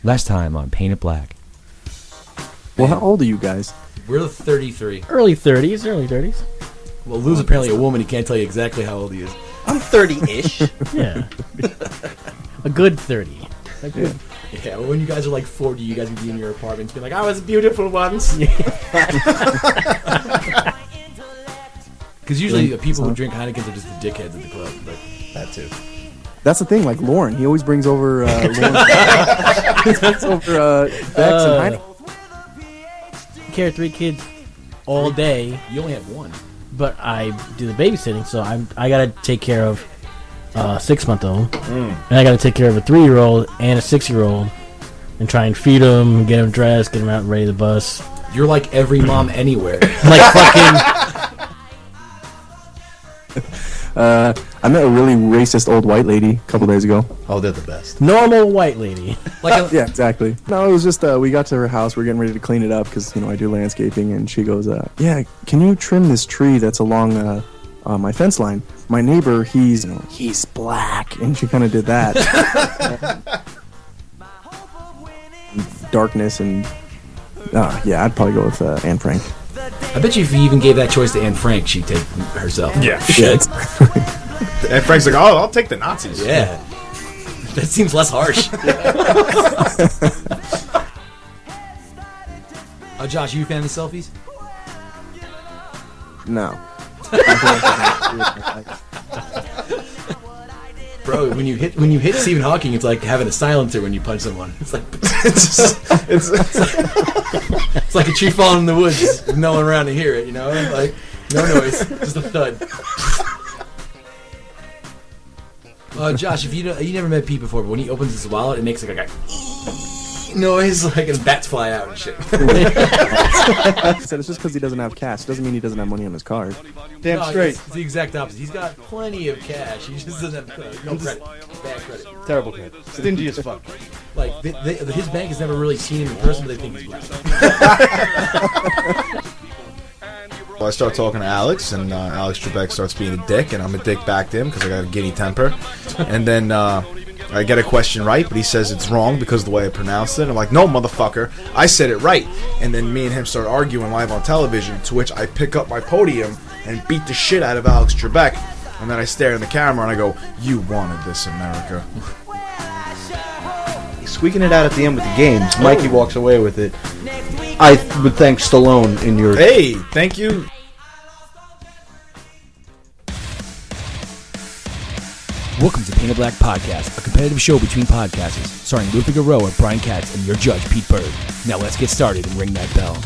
Last time on Paint It Black. Well, how old are you guys? We're 33. Early 30s. Well, Lou's apparently a woman. He can't tell you exactly how old he is. I'm 30-ish. Yeah. A good 30. Yeah, well, when you guys are like 40, you guys can be in your apartments being like, I was beautiful once. Because usually the people who drink Heinekens are just the dickheads at the club. But that too. That's the thing, like Lauren. He always brings over Bex and Heineken. Carry 3 kids all day, You only have one. but I do the babysitting, so I gotta take care of a 6-month-old, and I gotta take care of a 3-year-old and a 6-year-old, and try and feed them, get them dressed, get them out ready to bus. You're like every mom anywhere. Like fucking. I met a really racist old white lady a couple days ago. Oh, they're the best. Normal white lady. Like Yeah, exactly. No, it was just we got to her house. We're getting ready to clean it up because I do landscaping, and she goes, "Yeah, can you trim this tree that's along my fence line? My neighbor, he's black," and she kind of did that. Darkness and yeah, I'd probably go with Anne Frank. I bet you if you even gave that choice to Anne Frank, she'd take herself. Yeah. Shit. And Frank's like, oh, I'll take the Nazis. Yeah. That seems less harsh. Josh, you a fan of the selfies? No. Bro, when you hit Stephen Hawking, it's like having a silencer when you punch someone. It's like it's like a tree falling in the woods, with no one around to hear it. Like no noise, just a thud. Josh, if you never met Pete before, but when he opens his wallet, it makes like a noise, like and bats fly out and shit. He said it's just because he doesn't have cash. It doesn't mean he doesn't have money on his card. Damn No, straight. It's the exact opposite. He's got plenty of cash. He just doesn't have no credit, bad credit. Terrible kid. Stingy as fuck. Like his bank has never really seen him in person, but they think he's black. Well, I start talking to Alex, and Alex Trebek starts being a dick, and I'm a dick back to him because I got a giddy temper. And then I get a question right, but he says it's wrong because of the way I pronounced it. I'm like, no, motherfucker, I said it right. And then me and him start arguing live on television, to which I pick up my podium and beat the shit out of Alex Trebek. And then I stare in the camera and I go, you wanted this, America. Squeaking it out at the end with the games. Mikey walks away with it. I would thank Stallone in your... Hey, thank you. Welcome to Paint It Black Podcast, a competitive show between podcasters, starring Lou Figueroa, Brian Katz, and your judge, Pete Bird. Now let's get started and ring that bell.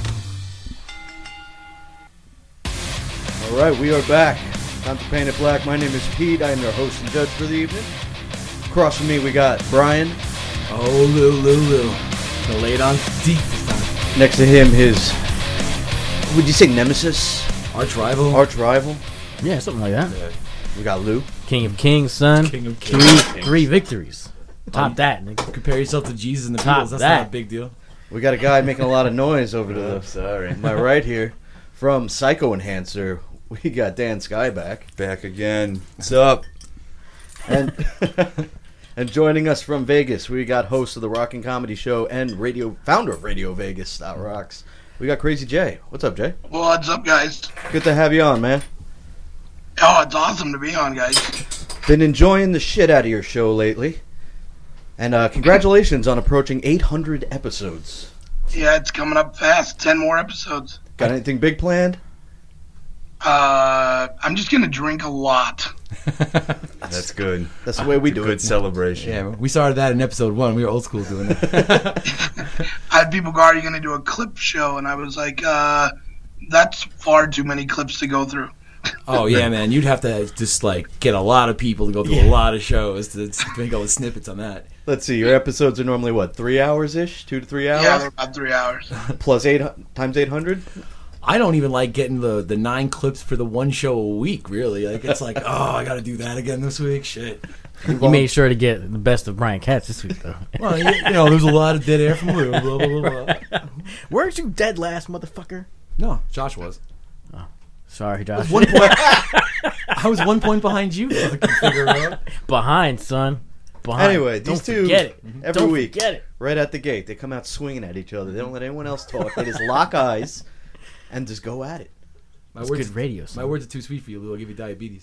All right, we are back. Time to Paint It Black. My name is Pete. I am your host and judge for the evening. Across from me, we got Brian. Oh, Lou. Gonna lay it on deep this time. Next to him, his... Would you say nemesis? Arch rival. Arch rival? Yeah, something like that. We got Lou. King of Kings, son. King of Kings. Three victories. Top that, nigga. Compare yourself to Jesus and the Top Beatles. That's that. not a big deal. We got a guy making a lot of noise over to the... Sorry. My right here. From Psycho Enhancer, we got Dan Skyback. Back again. What's up? And and joining us from Vegas, we got host of the Rockin' Comedy Show and founder of Radio Vegas Rocks. We got Crazy Jay. What's up, Jay? What's up, guys? Good to have you on, man. Oh, it's awesome to be on, guys. Been enjoying the shit out of your show lately. And congratulations on approaching 800 episodes. Yeah, it's coming up fast. 10 more episodes. Got anything big planned? I'm just going to drink a lot. That's good. That's the way we do Good it. celebration. Yeah, we started that in episode 1. We were old school doing it. I had people go, are you going to do a clip show? And I was like, that's far too many clips to go through. Oh, yeah, man. You'd have to just, get a lot of people to go through a lot of shows to make all the snippets on that. Let's see, your episodes are normally, 3 hours-ish? 2 to 3 hours? Yeah, they're about 3 hours. Plus 8 times 800? I don't even like getting the 9 clips for the one show a week, really. It's like, oh, I got to do that again this week? Shit. You made sure to get the best of Brian Katz this week, though. Well, there's a lot of dead air from Lou, blah, blah, blah, blah. Weren't you dead last, motherfucker? No, Josh was. Sorry, Josh. I was 1 point behind you, fucking Figueroa. Behind, son. behind. Anyway, Don't these two, forget it. every Don't week, forget it. right at the gate, they come out swinging at each other. They don't let anyone else talk. They just lock eyes and just go at it. My It's words, good radio. my words are too sweet for you, Lou. I'll give you diabetes.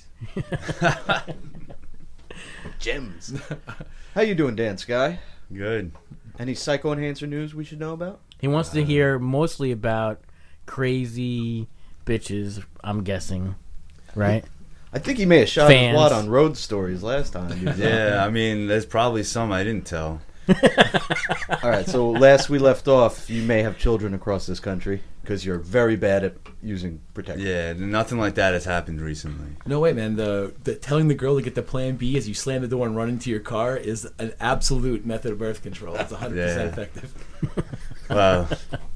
Gems. How you doing, Dan Sky? Good. Any Psycho Enhancer news we should know about? He wants to hear mostly about crazy bitches, I'm guessing. Right? I think he may have shot his Fans. wad on Road Stories last time. Yeah, I mean, there's probably some I didn't tell. All right, so last we left off, you may have children across this country because you're very bad at using protection. Yeah, nothing like that has happened recently. No, wait, man. The telling the girl to get the plan B as you slam the door and run into your car is an absolute method of birth control. It's 100% Yeah. effective. Well,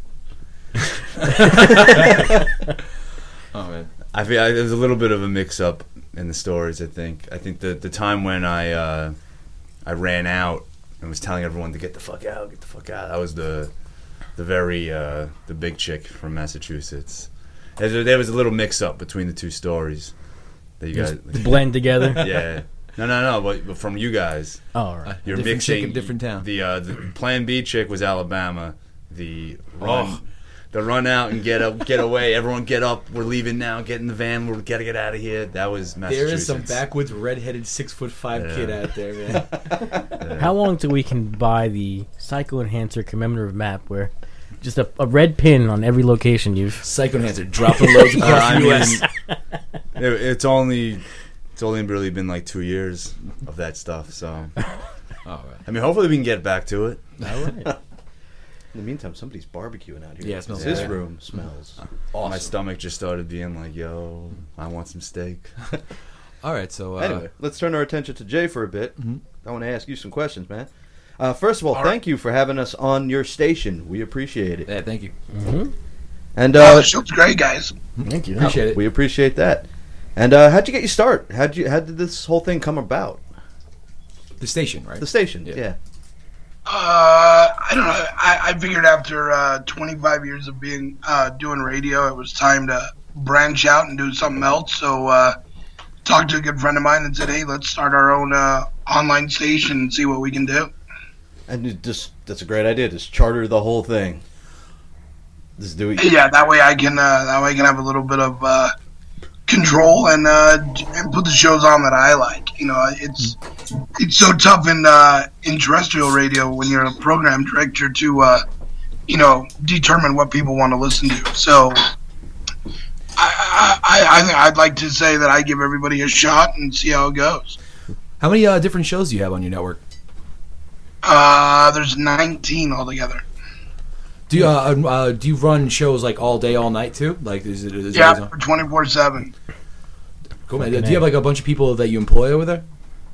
Oh, man. I feel there's a little bit of a mix-up in the stories. I think the time when I ran out and was telling everyone to get the fuck out. That was the big chick from Massachusetts. There was a little mix-up between the two stories that you guys Just blend together. Yeah. No, but from you guys. Oh, all right. You're Different mixing chick in different town. The Plan B chick was Alabama. The run out and get away. Everyone get up. We're leaving now. Get in the van. We gotta get out of here. That was There Massachusetts. is some backwoods, redheaded, 6'5" kid out there, man. How long till we can buy the Psycho Enhancer commemorative map where just a red pin on every location you've... Psycho Enhancer dropping loads across I the mean, U.S. it's only really been like 2 years of that stuff. So Oh, right. I mean, hopefully we can get back to it. All right. In the meantime, somebody's barbecuing out here. Yeah, it smells This good. room smells My awesome. stomach just started being like, "Yo, I want some steak." All right, so Anyway, let's turn our attention to Jay for a bit. I want to ask you some questions, man. First of all, thank you for having us on your station. We appreciate it. yeah, thank you. And The show's great, guys. Thank you. Appreciate it. we appreciate that. And how'd you get your start? How did this whole thing come about? The station, right? The station, Yeah. yeah. I don't know. I figured after 25 years of being doing radio, it was time to branch out and do something else. So talked to a good friend of mine and said, "Hey, let's start our own online station and see what we can do." And that's a great idea. Just charter the whole thing. Just do it. Yeah, that way I can have a little bit of control and put the shows on that I like. You know, it's so tough in terrestrial radio when you're a program director to determine what people want to listen to. So I'd like to say that I give everybody a shot and see how it goes. How many different shows do you have on your network? There's 19 altogether. Do you run shows like all day, all night too? Like is it always Yeah, on? for 24/7. Cool, man. Do you have like a bunch of people that you employ over there?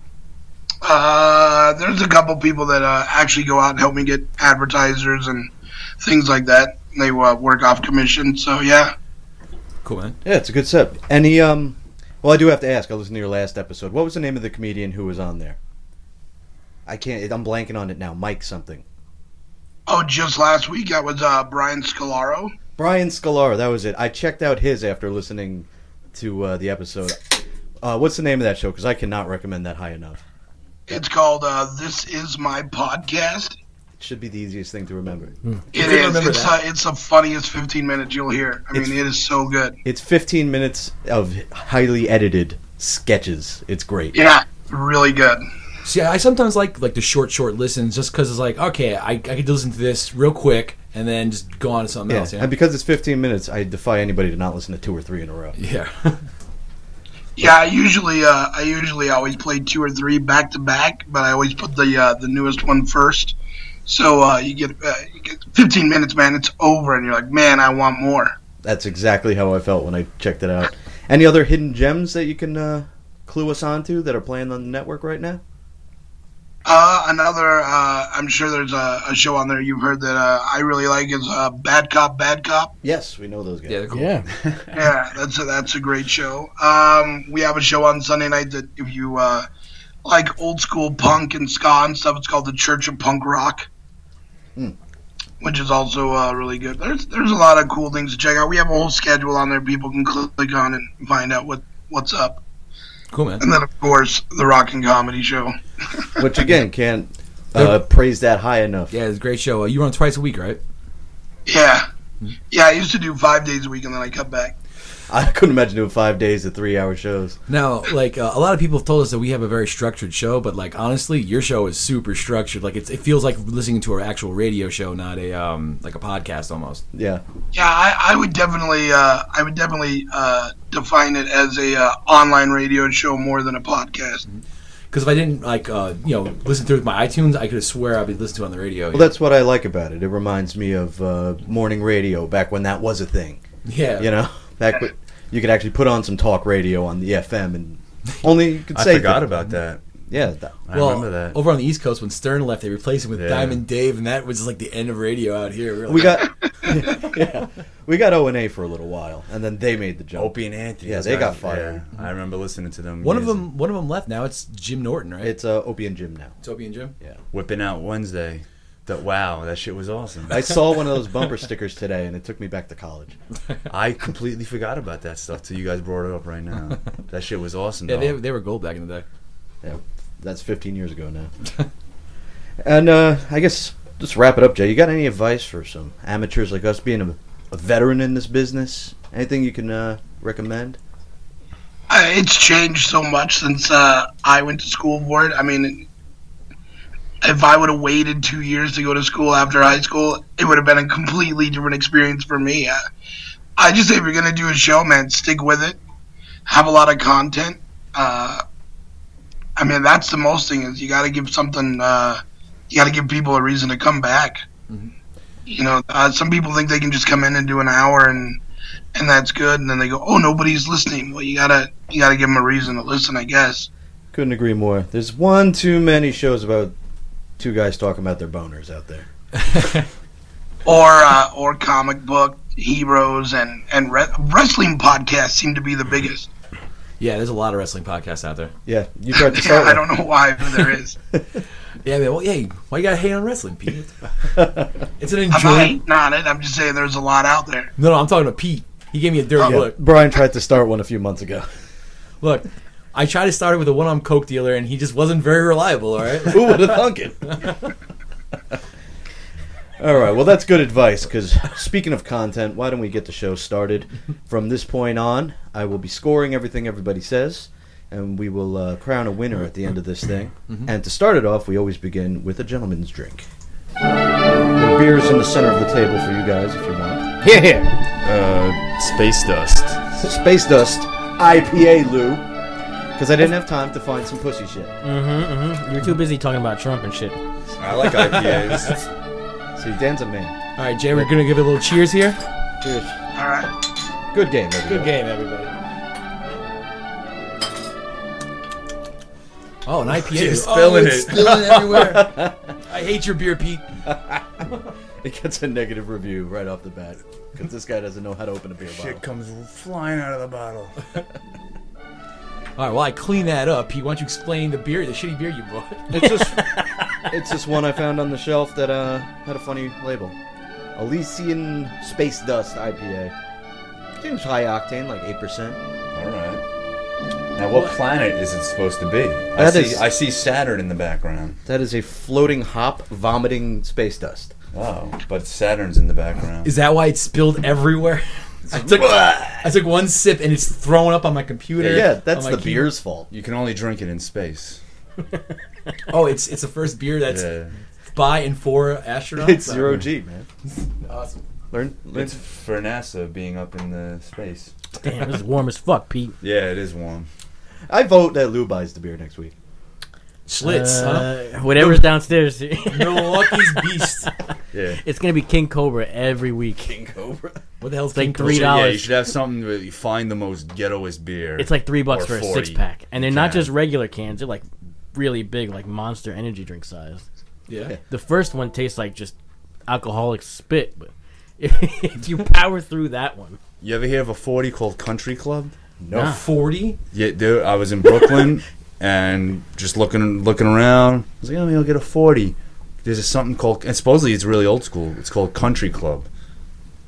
There's a couple people that actually go out and help me get advertisers and things like that. They work off commission, so yeah. Cool, man. Yeah, it's a good set. Any well, I do have to ask. I listened to your last episode. What was the name of the comedian who was on there? I'm blanking on it now. Mike something. Oh, just last week that was Brian Scalaro. Brian Scalaro, that was it. I checked out his after listening to the episode. What's the name of that show? Because I cannot recommend that high enough. It's called This Is My Podcast. It should be the easiest thing to remember. It is. It's the funniest 15 minutes you'll hear. I mean, it is so good. It's 15 minutes of highly edited sketches. It's great. Yeah, really good. See, I sometimes like the short listens just because it's like, okay, I could listen to this real quick and then just go on to something else. You know? And because it's 15 minutes, I defy anybody to not listen to 2 or 3 in a row. Yeah. Yeah, I usually always play 2 or 3 back to back, but I always put the newest one first. So you get 15 minutes, man. It's over, and you're like, man, I want more. That's exactly how I felt when I checked it out. Any other hidden gems that you can clue us onto that are playing on the network right now? I'm sure there's a show on there you've heard that I really like is Bad Cop, Bad Cop. Yes, we know those guys. Yeah, they're cool. Yeah. Yeah, that's a great show. We have a show on Sunday night that if you like old school punk and ska and stuff, it's called the Church of Punk Rock, which is also really good. There's a lot of cool things to check out. We have a whole schedule on there people can click on and find out what's up. Cool, man. And then, of course, the Rockin' Comedy Show. Which again can't praise that high enough. Yeah, it's a great show. You run twice a week, right? Yeah. Yeah, I used to do 5 days a week, and then I cut back. I couldn't imagine doing 5 days of 3-hour shows. Now, like a lot of people have told us that we have a very structured show, but like honestly, your show is super structured. Like it feels like listening to our actual radio show, not a like a podcast almost. Yeah. Yeah, I would definitely define it as a online radio show more than a podcast. Because if I didn't listen through with my iTunes, I could swear I'd be listening to it on the radio. Well, that's what I like about it. It reminds me of morning radio back when that was a thing. Yeah. You know, back when you could actually put on some talk radio on the FM and only you could say. I forgot about that. Yeah. I remember that. Over on the East Coast, when Stern left, they replaced him with Yeah. Diamond Dave, and that was just like the end of radio out here. We got we got O&A for a little while, and then they made the jump. Opie and Anthony. Yeah, those they guys, got fired. Yeah, I remember listening to them. One of years them left. Now it's Jim Norton, right? It's Opie and Jim now. It's Opie and Jim. Yeah. Whipping Out Wednesday. Wow, that shit was awesome. I saw one of those bumper stickers today, and it took me back to college. I completely forgot about that stuff till you guys brought it up right now. That shit was awesome. Yeah, though. they were gold back in the day. Yeah, that's 15 years ago now. And I guess just wrap it up, Jay. You got any advice for some amateurs like us, being a veteran in this business? Anything you can recommend? It's changed so much since I went to school for it. I mean, if I would have waited 2 years to go to school after high school, it would have been a completely different experience for me. I just say if you're going to do a show, man, stick with it. Have a lot of content. I mean, that's the most thing is you got to give something, you got to give people a reason to come back. Mm-hmm. You know, some people think they can just come in and do an hour and that's good. And then they go, oh, nobody's listening. Well, you gotta give them a reason to listen, I guess. Couldn't agree more. There's one too many shows about two guys talking about their boners out there. Or comic book heroes and wrestling podcasts seem to be the biggest. Yeah, there's a lot of wrestling podcasts out there. Yeah, you tried to Yeah, start I don't know why, but there is. Yeah, man. Well, hey, why you gotta hate on wrestling, Pete? It's an I'm not enjoyment. hating on it. I'm just saying there's a lot out there. No, I'm talking to Pete. He gave me a dirty Yeah, look. Brian tried to start one a few months ago. Look, I tried to start it with a one-armed coke dealer, and he just wasn't very reliable. All right. Who would have thunk it? All right, well, that's good advice, because speaking of content, why don't we get the show started? From this point on, I will be scoring everything everybody says, and we will crown a winner at the end of this thing. And to start it off, we always begin with a gentleman's drink. There are beers in the center of the table for you guys, if you want. Here, here. Space Dust. Space Dust IPA, Lou, because I didn't have time to find some pussy shit. You're too busy talking about Trump and shit. I like IPAs. See, Dan's a man. All right, Jay, we're gonna give it a little cheers here. Cheers. All right. Good game, everybody. Good game, everybody. Oh, an IPA. You're spilling it's it. spilling everywhere. I hate your beer, Pete. It gets a negative review right off the bat, because this guy doesn't know how to open a beer bottle. Shit comes flying out of the bottle. All right, well, I clean that up, Pete. Why don't you explain the shitty beer you bought? It's just one I found on the shelf that had a funny label. Elysian Space Dust IPA. Seems high octane, like 8%. All right. Now, what planet is it supposed to be? I see Saturn in the background. That is a floating hop vomiting space dust. Oh, but Saturn's in the background. Is that why it spilled everywhere? I took one sip and it's throwing up on my computer. Yeah, that's on my the beer's fault. You can only drink it in space. Oh, it's the first beer that's Yeah. by and for astronauts. It's 0G, man. Awesome. Learn. It's for NASA being up in the space. Damn, this is warm as fuck, Pete. Yeah, it is warm. I vote that Lou buys the beer next week. Schlitz, huh? Whatever's downstairs. Milwaukee's Beast. Yeah. It's gonna be King Cobra every week. King Cobra. What the hell's It's like King $3. Cobra? Yeah, you should have something where you find the most ghettoest beer. It's like $3 Or for a 40. 6-pack, and they're not can. just regular cans. They're like really big, like Monster energy drink size. Yeah. The first one tastes like just alcoholic spit, but if you power through that one, You ever hear of a 40 called Country Club? No. Nah. 40? Yeah, dude, I was in Brooklyn and just looking around. I was like, maybe I'll get a 40. There's something called, and supposedly it's really old school. It's called Country Club.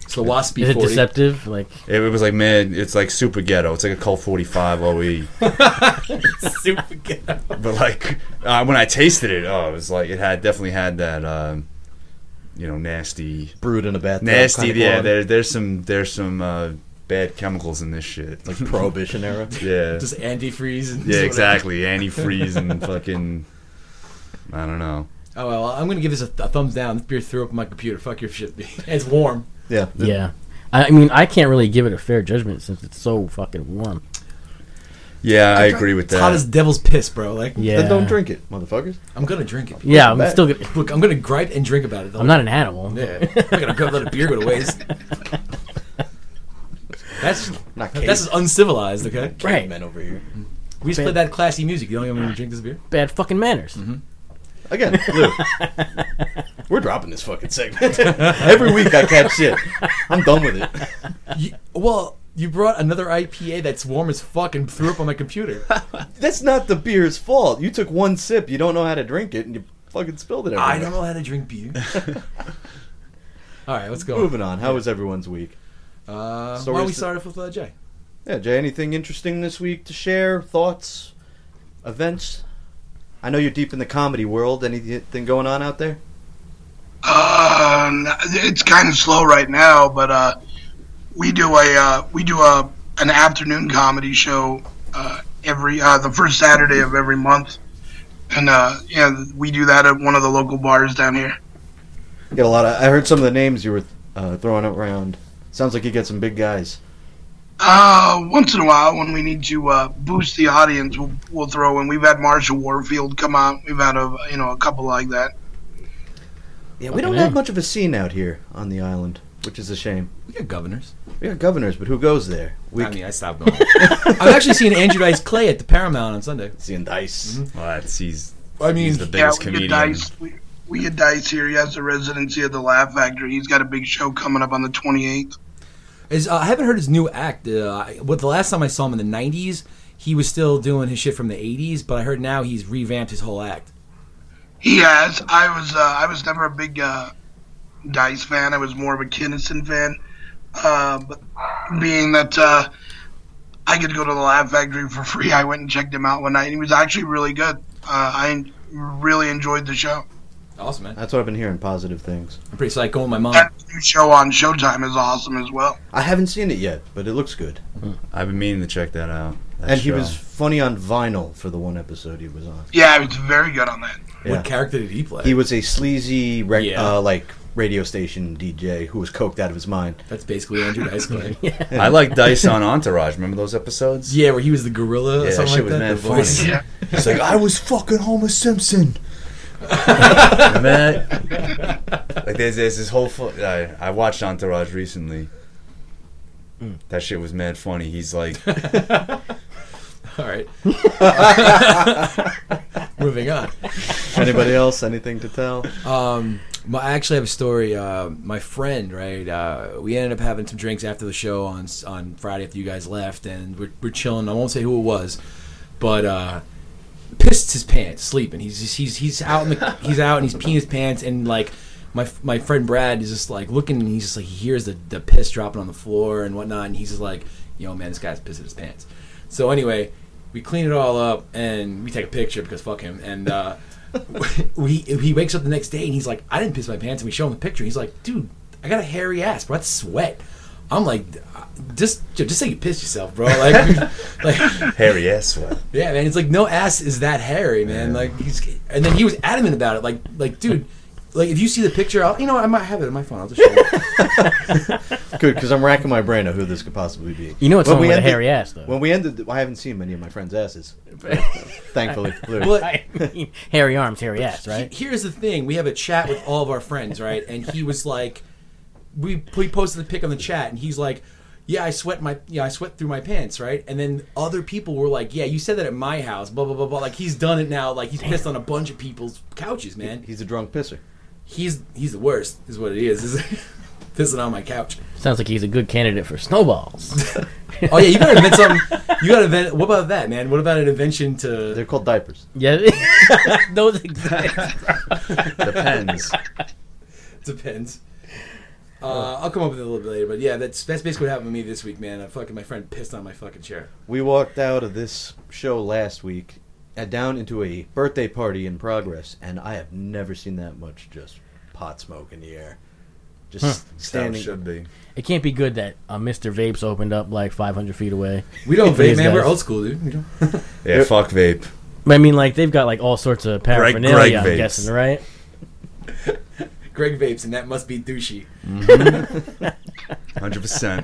It's the Wasp Is it 40. deceptive? Like It was like, man, it's like super ghetto. It's like a Colt 45 OE. Super ghetto. But like when I tasted it, it was like it definitely had that nasty, Brewed in a bathtub. nasty. kind of Yeah, quality. there's some bad chemicals in this shit. Like Prohibition era. Yeah, Just antifreeze. And yeah, exactly. Antifreeze and fucking, I don't know. Oh, well, I'm going to give this a thumbs down. This beer threw up my computer. Fuck your shit. It's warm. Yeah. yeah. I mean, I can't really give it a fair judgment since it's so fucking warm. Yeah, I agree with It's hot as that. devil's piss, bro. Like, Yeah. Then don't drink it, motherfuckers. I'm going to drink it. Yeah, I'm Bet. still gonna. Look, I'm going to gripe and drink about it. Though. I'm not an animal. Yeah. I'm not going to let a beer go to waste. That's Not That's just uncivilized, okay? Right. men over here. We just play that classy music. You don't even want to drink this beer? Bad fucking manners. Again, Lou. We're dropping this fucking segment. Every week I catch shit. I'm done with it. You brought another IPA that's warm as fuck and threw up on my computer. That's not the beer's fault. You took one sip, you don't know how to drink it, and you fucking spilled it everywhere. I don't know how to drink beer. All right, let's go. Moving on. How was everyone's week? Why don't we start off with Jay? Yeah, Jay, anything interesting this week to share? Thoughts? Events? I know you're deep in the comedy world. Anything going on out there? It's kind of slow right now, but we do an afternoon comedy show every the first Saturday of every month, and we do that at one of the local bars down here. You get a lot of. I heard some of the names you were throwing around. Sounds like you get some big guys. Once in a while, when we need to boost the audience, we'll throw in. We've had Marshall Warfield come out. We've had a couple like that. Yeah, we don't have much of a scene out here on the island, which is a shame. We got governors. We got governors, but who goes there? I stopped going. I'm actually seeing Andrew Dice Clay at the Paramount on Sunday. Seeing Dice. Well, he's I mean, the biggest we comedian. get Dice. We get Dice here. He has a residency at the Laugh Factory. He's got a big show coming up on the 28th. I haven't heard his new act. The last time I saw him in the 90s, he was still doing his shit from the 80s, but I heard now he's revamped his whole act. He has. I was never a big Dice fan. I was more of a Kinnison fan. But being that I get to go to the Laugh Factory for free, I went and checked him out one night. And he was actually really good. I really enjoyed the show. Awesome, man. That's what I've been hearing, positive things. I'm pretty psyched going with my mom. That new show on Showtime is awesome as well. I haven't seen it yet, but it looks good. I've been meaning to check that out. And he was funny on vinyl for the one episode he was on. Yeah, he was very good on that. Yeah. What character did he play? He was a sleazy, Yeah. radio station DJ who was coked out of his mind. That's basically Andrew Dice Clay. I like Dice on Entourage. Remember those episodes? Yeah, where he was the gorilla or Yeah, something that shit like was that. mad The voice. funny. Yeah. He's like, I was fucking Homer Simpson. Man, like there's this whole. I watched Entourage recently. That shit was mad funny. He's like, All right. Moving on. Anybody else? Anything to tell? I actually have a story. My friend, right? We ended up having some drinks after the show on Friday after you guys left, and we're chilling. I won't say who it was, but pissed his pants, sleeping. He's out he's out and he's peeing his pants, and like my friend Brad is just like looking, and he's just like he hears the piss dropping on the floor and whatnot, and he's just like, yo man, this guy's pissing his pants. So anyway, we clean it all up and we take a picture because fuck him, and he wakes up the next day and he's like, I didn't piss my pants, and we show him the picture. He's like, dude, I got a hairy ass, bro. That's sweat. I'm like, just say you pissed yourself, bro. Like hairy ass sweat. yeah, man. It's like no ass is that hairy, man. Like and then he was adamant about it. Like, dude, like if you see the picture, I might have it on my phone. I'll just show you. Good, because I'm racking my brain of who this could possibly be. You know it's When someone we with a ended- hairy ass, though. When we ended, I haven't seen many of my friends' asses. Thankfully. But I mean, hairy arms, hairy ass, right? here's the thing: we have a chat with all of our friends, right? And he was like, we posted the pic on the chat, and he's like, yeah, I sweat through my pants, right? And then other people were like, yeah, you said that at my house, blah blah blah blah. Like he's done it now. Like he's pissed on a bunch of people's couches, man. He's a drunk pisser. He's the worst, is what it is pissing on my couch. Sounds like he's a good candidate for snowballs. Oh yeah, you gotta invent something. You gotta invent. What about that, man? What about an invention They're to? called diapers. Yeah, those exact. Depends. Depends. I'll come up with it a little bit later, but yeah, that's basically what happened with me this week, man. My friend pissed on my fucking chair. We walked out of this show last week down into a birthday party in progress, and I have never seen that much just pot smoke in the air. Just standing. Should be. It can't be good that Mr. Vapes opened up like 500 feet away. We don't vape, These man. We're guys. old school, dude. We don't. Yeah, fuck vape. I mean, like, they've got like all sorts of paraphernalia, Greg I'm vapes. guessing, right? Greg vapes, and that must be douchey. 100%.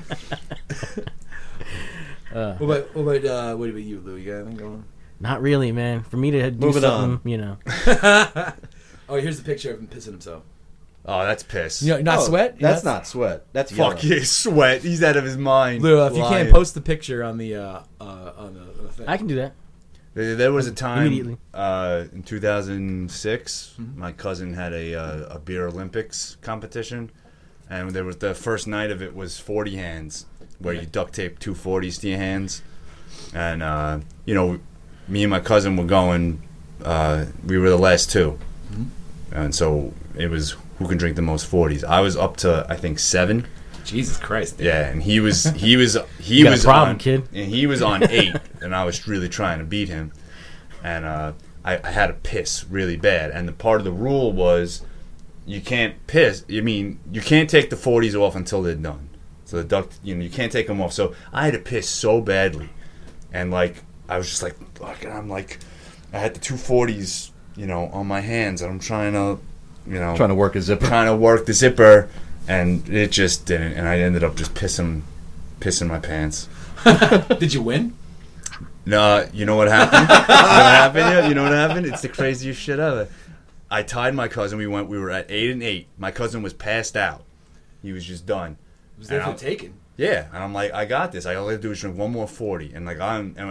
What about you, Lou? You got anything going on? Not really, man. For me to do Moving something, you know. Oh, here's the picture of him pissing himself. Oh, that's piss. You know, not sweat. That's not sweat. That's Fuck yellow. his sweat. He's out of his mind. Lou, if you Lying. can't post the picture on the thing. I can do that. There was a time Immediately. in 2006. My cousin had a beer Olympics competition, and there was the first night of it was 40 hands, where you duct tape 2 40s to your hands, and me and my cousin were going. We were the last two, and so it was who can drink the most 40s. I was up to I think 7. Jesus Christ. Dude. Yeah, and he was got a problem, on, kid. and he was on 8, and I was really trying to beat him, and I had to piss really bad, and the part of the rule was you can't piss. I mean, you can't take the 40s off until they're done. So the duct, you can't take them off. So I had to piss so badly, and like I was just like, fuck, and I'm like, I had the 2 40s, on my hands, and I'm trying to, Trying to work a zipper. trying to work the zipper. And it just didn't, and I ended up just pissing my pants. Did you win? No, you know what happened? You know what happened? It's the craziest shit ever. I tied my cousin. We were at 8 and 8. My cousin was passed out. He was just done. Was that for taken? Yeah, and I'm like, I got this. All I have to do is drink one more 40, and like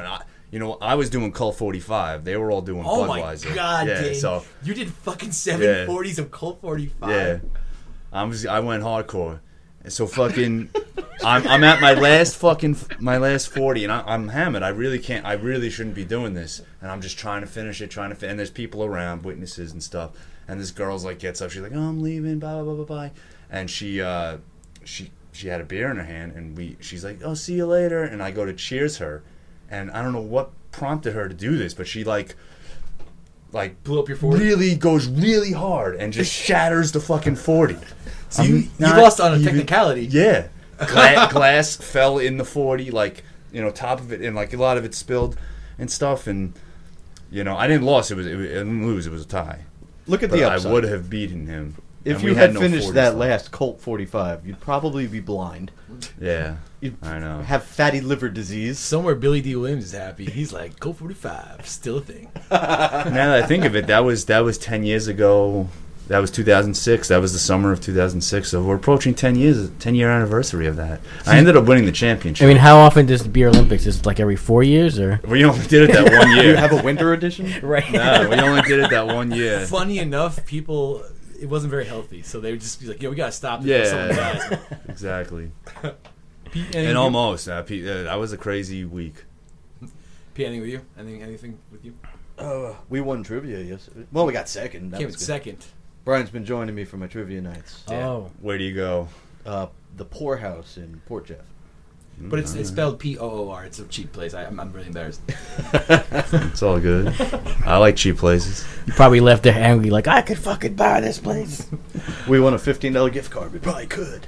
I was doing Colt 45. They were all doing Oh Budweiser. my god, yeah, Dane. so You did fucking 740s of Colt 45. yeah. I went hardcore, and so fucking, I'm at my last 40, and I'm hammered. I really shouldn't be doing this, and I'm just trying to finish it, and there's people around, witnesses and stuff, and this girl's like gets up, she's like, oh, I'm leaving, blah blah blah blah, and she had a beer in her hand, and she's like, oh, see you later, and I go to cheers her, and I don't know what prompted her to do this, but she like blew up your 40. really goes really hard and just shatters the fucking 40. So you lost on a technicality. Yeah. Glass fell in the 40, top of it, and like a lot of it spilled and stuff, and I didn't lose. I didn't lose. It was a tie. Look at But the I upside. would have beaten him. If and you we had no finished 40s that left. last Colt 45, you'd probably be blind. Yeah. You'd I know. have fatty liver disease. Somewhere Billy D. Williams is happy. He's like, Colt 45, still a thing. Now that I think of it, that was 10 years ago. That was 2006. That was the summer of 2006. So we're approaching 10-year anniversary of that. I ended up winning the championship. I mean, how often does the Beer Olympics? Is it like every 4 years or? We only did it that one Do you year. have a winter edition? Right. No, we only did it that one year. Funny enough, it wasn't very healthy, so they would just be like, we gotta stop this. before someone Yeah, dies. exactly. Pete, And almost. Pete, that was a crazy week. Pete, anything with you? Anything with you? We won trivia yesterday. Well, we got second. That Came was in good. second. Brian's been joining me for my trivia nights. Oh. Where do you go? The Poor House in Port Jeff. But it's spelled Poor. It's a cheap place. I'm really embarrassed. It's all good. I like cheap places. You probably left there angry, like I could fucking buy this place. We won a $15 gift card. We probably could.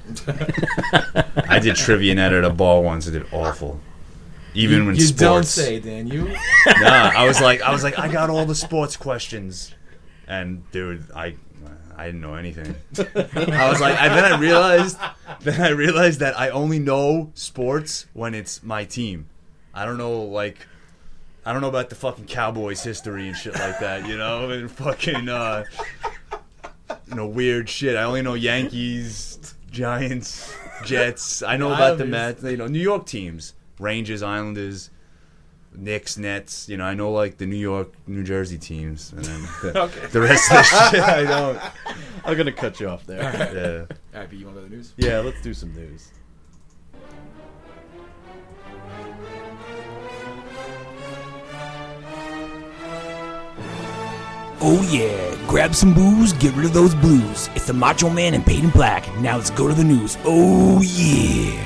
I did trivia night at a bar once. I did awful. Even when you sports. don't say, Dan. You. Nah, I was like, I got all the sports questions, and dude, I didn't know anything. I was like, then I realized that I only know sports when it's my team. I don't know about the fucking Cowboys history and shit like that, and fucking weird shit. I only know Yankees, Giants, Jets. I know about the Mets, New York teams, Rangers, Islanders, Knicks, Nets. I know like the New York, New Jersey teams, and then the rest of the shit I don't. I'm gonna cut you off there. Yeah. All right, Pete, you want to go to the news? Yeah, let's do some news. Oh yeah, grab some booze, get rid of those blues. It's the Macho Man and Peyton Black. Now let's go to the news. Oh yeah.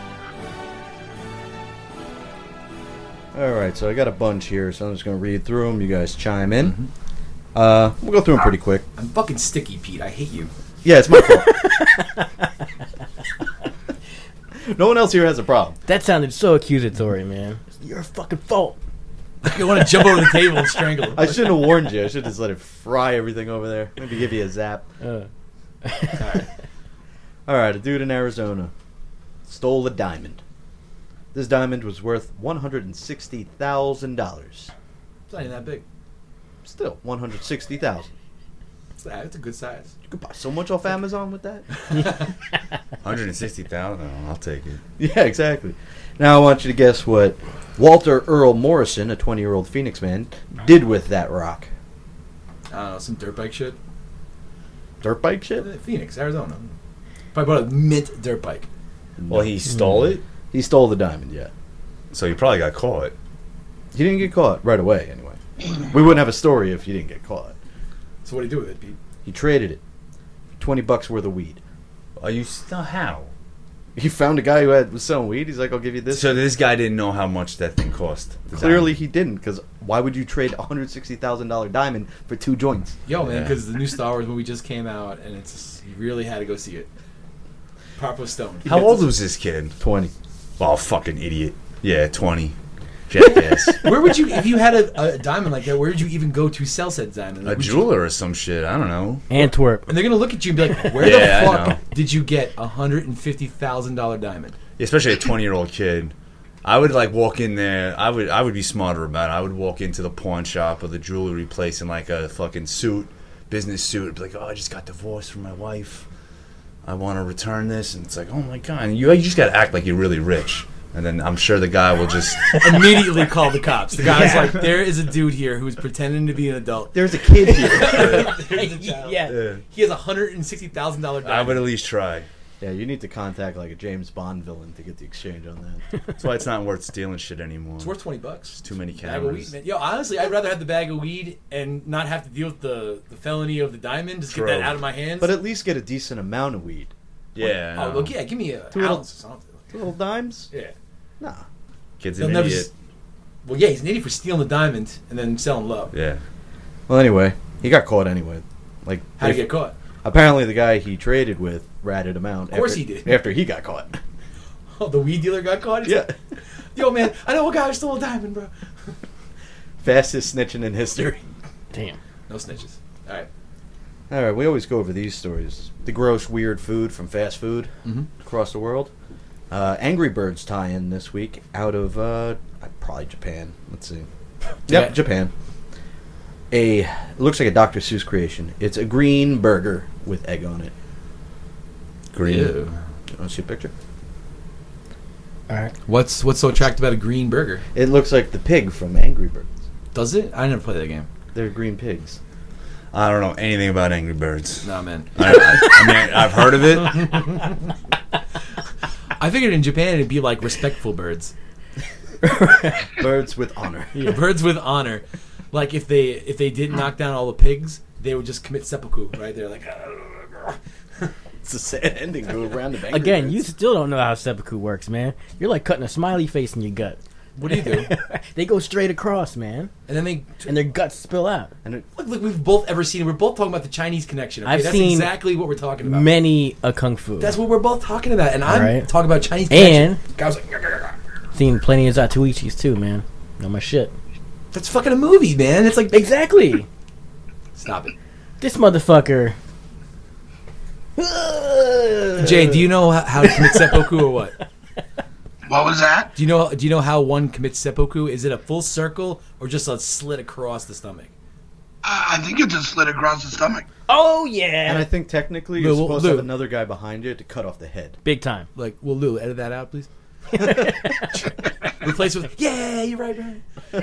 All right, so I got a bunch here, so I'm just going to read through them. You guys chime in. We'll go through them pretty quick. I'm fucking sticky, Pete. I hate you. Yeah, it's my fault. No one else here has a problem. That sounded so accusatory, man. Your fucking fault. I want to jump over the table and strangle him. I shouldn't have warned you. I should have just let it fry everything over there. Maybe give you a zap. All right, a dude in Arizona stole a diamond. This diamond was worth $160,000. It's not even that big. Still, $160,000. It's a good size. You could buy so much off Amazon with that. 160,000. I'll take it. Yeah, exactly. Now I want you to guess what Walter Earl Morrison, a 20-year-old Phoenix man, did with that rock. I don't know, some dirt bike shit. Dirt bike shit? Phoenix, Arizona. Probably bought a mint dirt bike. Well, he stole it, He stole the diamond, yeah. so he probably got caught. He didn't get caught right away, anyway. We wouldn't have a story if he didn't get caught. So what do you do with it, Pete? He traded it for $20 worth of weed. Are you still how? He found a guy who was selling weed. He's like, I'll give you this. So this guy didn't know how much that thing cost. Clearly he didn't, because why would you trade a $160,000 diamond for 2 joints? Yo, man, Yeah. because the new Star Wars movie just came out, and you really had to go see it. Papa Stone. How old was this kid? 20. Oh, fucking idiot. Yeah, 20. Jackass. Where would you, if you had a diamond like that, where would you even go to sell said diamond? Like, A would you- jeweler or some shit. I don't know. Antwerp. And they're going to look at you and be like, where Yeah, I the know. fuck did you get a $150,000 diamond? Especially a 20-year-old kid. I would like walk in there. I would be smarter about it. I would walk into the pawn shop or the jewelry place in like a fucking business suit. I'd be like, oh, I just got divorced from my wife. I want to return this. And it's like, oh my God. And you just got to act like you're really rich. And then I'm sure the guy will just... Immediately call the cops. The guy's like, there is a dude here who's pretending to be an adult. There's a kid here. There's a child. Yeah. He has a $160,000 diamond. I would at least try. Yeah, you need to contact like a James Bond villain to get the exchange on that. That's why it's not worth stealing shit anymore. It's worth $20. Too many Bag of weed, cameras. man. Yo, honestly, I'd rather have the bag of weed and not have to deal with the felony of the diamond. Just True. get that out of my hands. But at least get a decent amount of weed. Yeah. I oh, know. look, yeah, give me a Two little- ounce or something. 2 little dimes? Yeah. Nah. Kid's He'll an never idiot. s- Well, yeah, he's an idiot for stealing the diamond and then selling love. Yeah. Well, anyway, he got caught anyway. Like, How'd he get caught? apparently the guy he traded with ratted him out. Of course after, he did. After he got caught. Oh, the weed dealer got caught? He's Yeah. like, yo, man, I know a guy who stole a diamond, bro. Fastest snitching in history. Damn. No snitches. All right. All right, we always go over these stories. The gross, weird food from fast food across the world. Angry Birds tie-in this week out of probably Japan. Let's see. Yep, Yeah. Japan. It looks like a Dr. Seuss creation. It's a green burger with egg on it. Green. Ew. You want to see a picture? All right. What's so attractive about a green burger? It looks like the pig from Angry Birds. Does it? I never played that game. They're green pigs. I don't know anything about Angry Birds. Nah, man. I mean, I've heard of it. I figured in Japan it'd be like respectful birds. Birds with honor. Birds with honor. Like if they didn't knock down all the pigs, they would just commit seppuku, right? They're like, It's a sad ending to a round of Angry Again, Birds. you still don't know how seppuku works, man. You're like cutting a smiley face in your gut. what do you do? They go straight across, man, And then they and their guts spill out. And it, look. We've both ever seen. We're both talking about the Chinese connection. Okay? I've That's seen exactly what we're talking about. Many a kung fu. That's what we're both talking about, and I'm Alright. talking about Chinese And- connection. Guy was like, Seen plenty of Zatuichis too, man. Know my shit. that's fucking a movie, man. It's like, Exactly. stop it. This motherfucker. Jay, do you know how to commit seppuku or what? What was that? Do you know how one commits seppuku? Is it a full circle or just a slit across the stomach? I think it's a slit across the stomach. Oh and yeah. I think technically you're Lou, supposed to Lou. have another guy behind you to cut off the head. Big time. Like, well, Lou, edit that out, please. Replace with, yeah, you're right, Brian.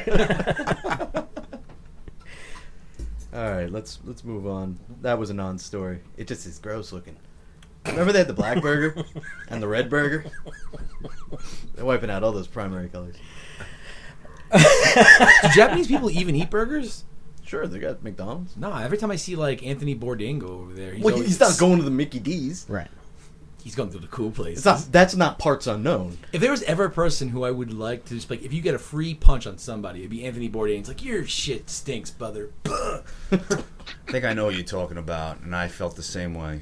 All right, let's move on. That was a non-story. It just is gross looking. Remember they had the black burger and the red burger? They're wiping out all those primary colors. Do Japanese people even eat burgers? Sure, they got McDonald's. No, every time I see like Anthony Bourdain go over there, Well, he's not going to the Mickey D's. Right. He's going to the cool place. That's not parts unknown. If there was ever a person who I would like to just like, if you get a free punch on somebody, it'd be Anthony Bourdain. It's like, your shit stinks, brother. I think I know what you're talking about, and I felt the same way.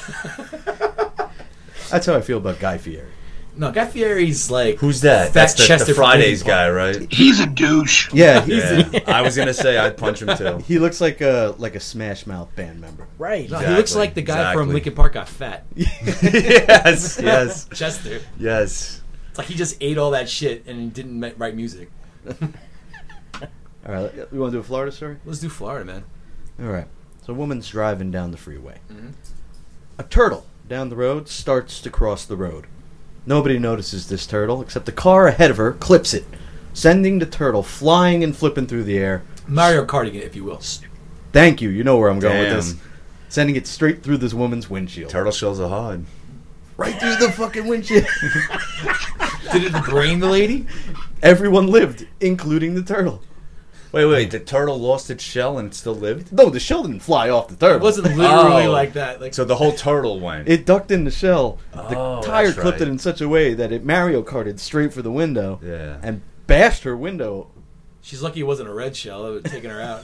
That's how I feel about Guy Fieri. No, Guy Fieri's like, Who's that? Fat That's the Chester from Fridays Linkin guy, Park. right? He's a douche. Yeah, Yeah. I was gonna say I'd punch him too. he looks like a Smash Mouth band member. Right. No, he looks Exactly, like the guy from exactly. Linkin Park got fat. yes. Chester. Yes. It's like he just ate all that shit and didn't write music. All right, you want to do a Florida story? Let's do Florida, man. All right. So a woman's driving down the freeway. Mhm. A turtle down the road starts to cross the road. Nobody notices this turtle except the car ahead of her clips it, sending the turtle flying and flipping through the air. Mario Karting it, if you will. Thank you. You know where I'm going Damn. with this. Sending it straight through this woman's windshield. Turtle shells are hard. Right through the fucking windshield. Did it brain the lady? Everyone lived, including the turtle. Wait. The turtle lost its shell and it still lived? No, the shell didn't fly off the turtle. It wasn't literally Oh. like that. Like, So the whole turtle went. It ducked in the shell. The Oh, tire that's clipped right. it in such a way that it Mario Karted straight for the window Yeah. and bashed her window. she's lucky it wasn't a red shell. It would have taken her out.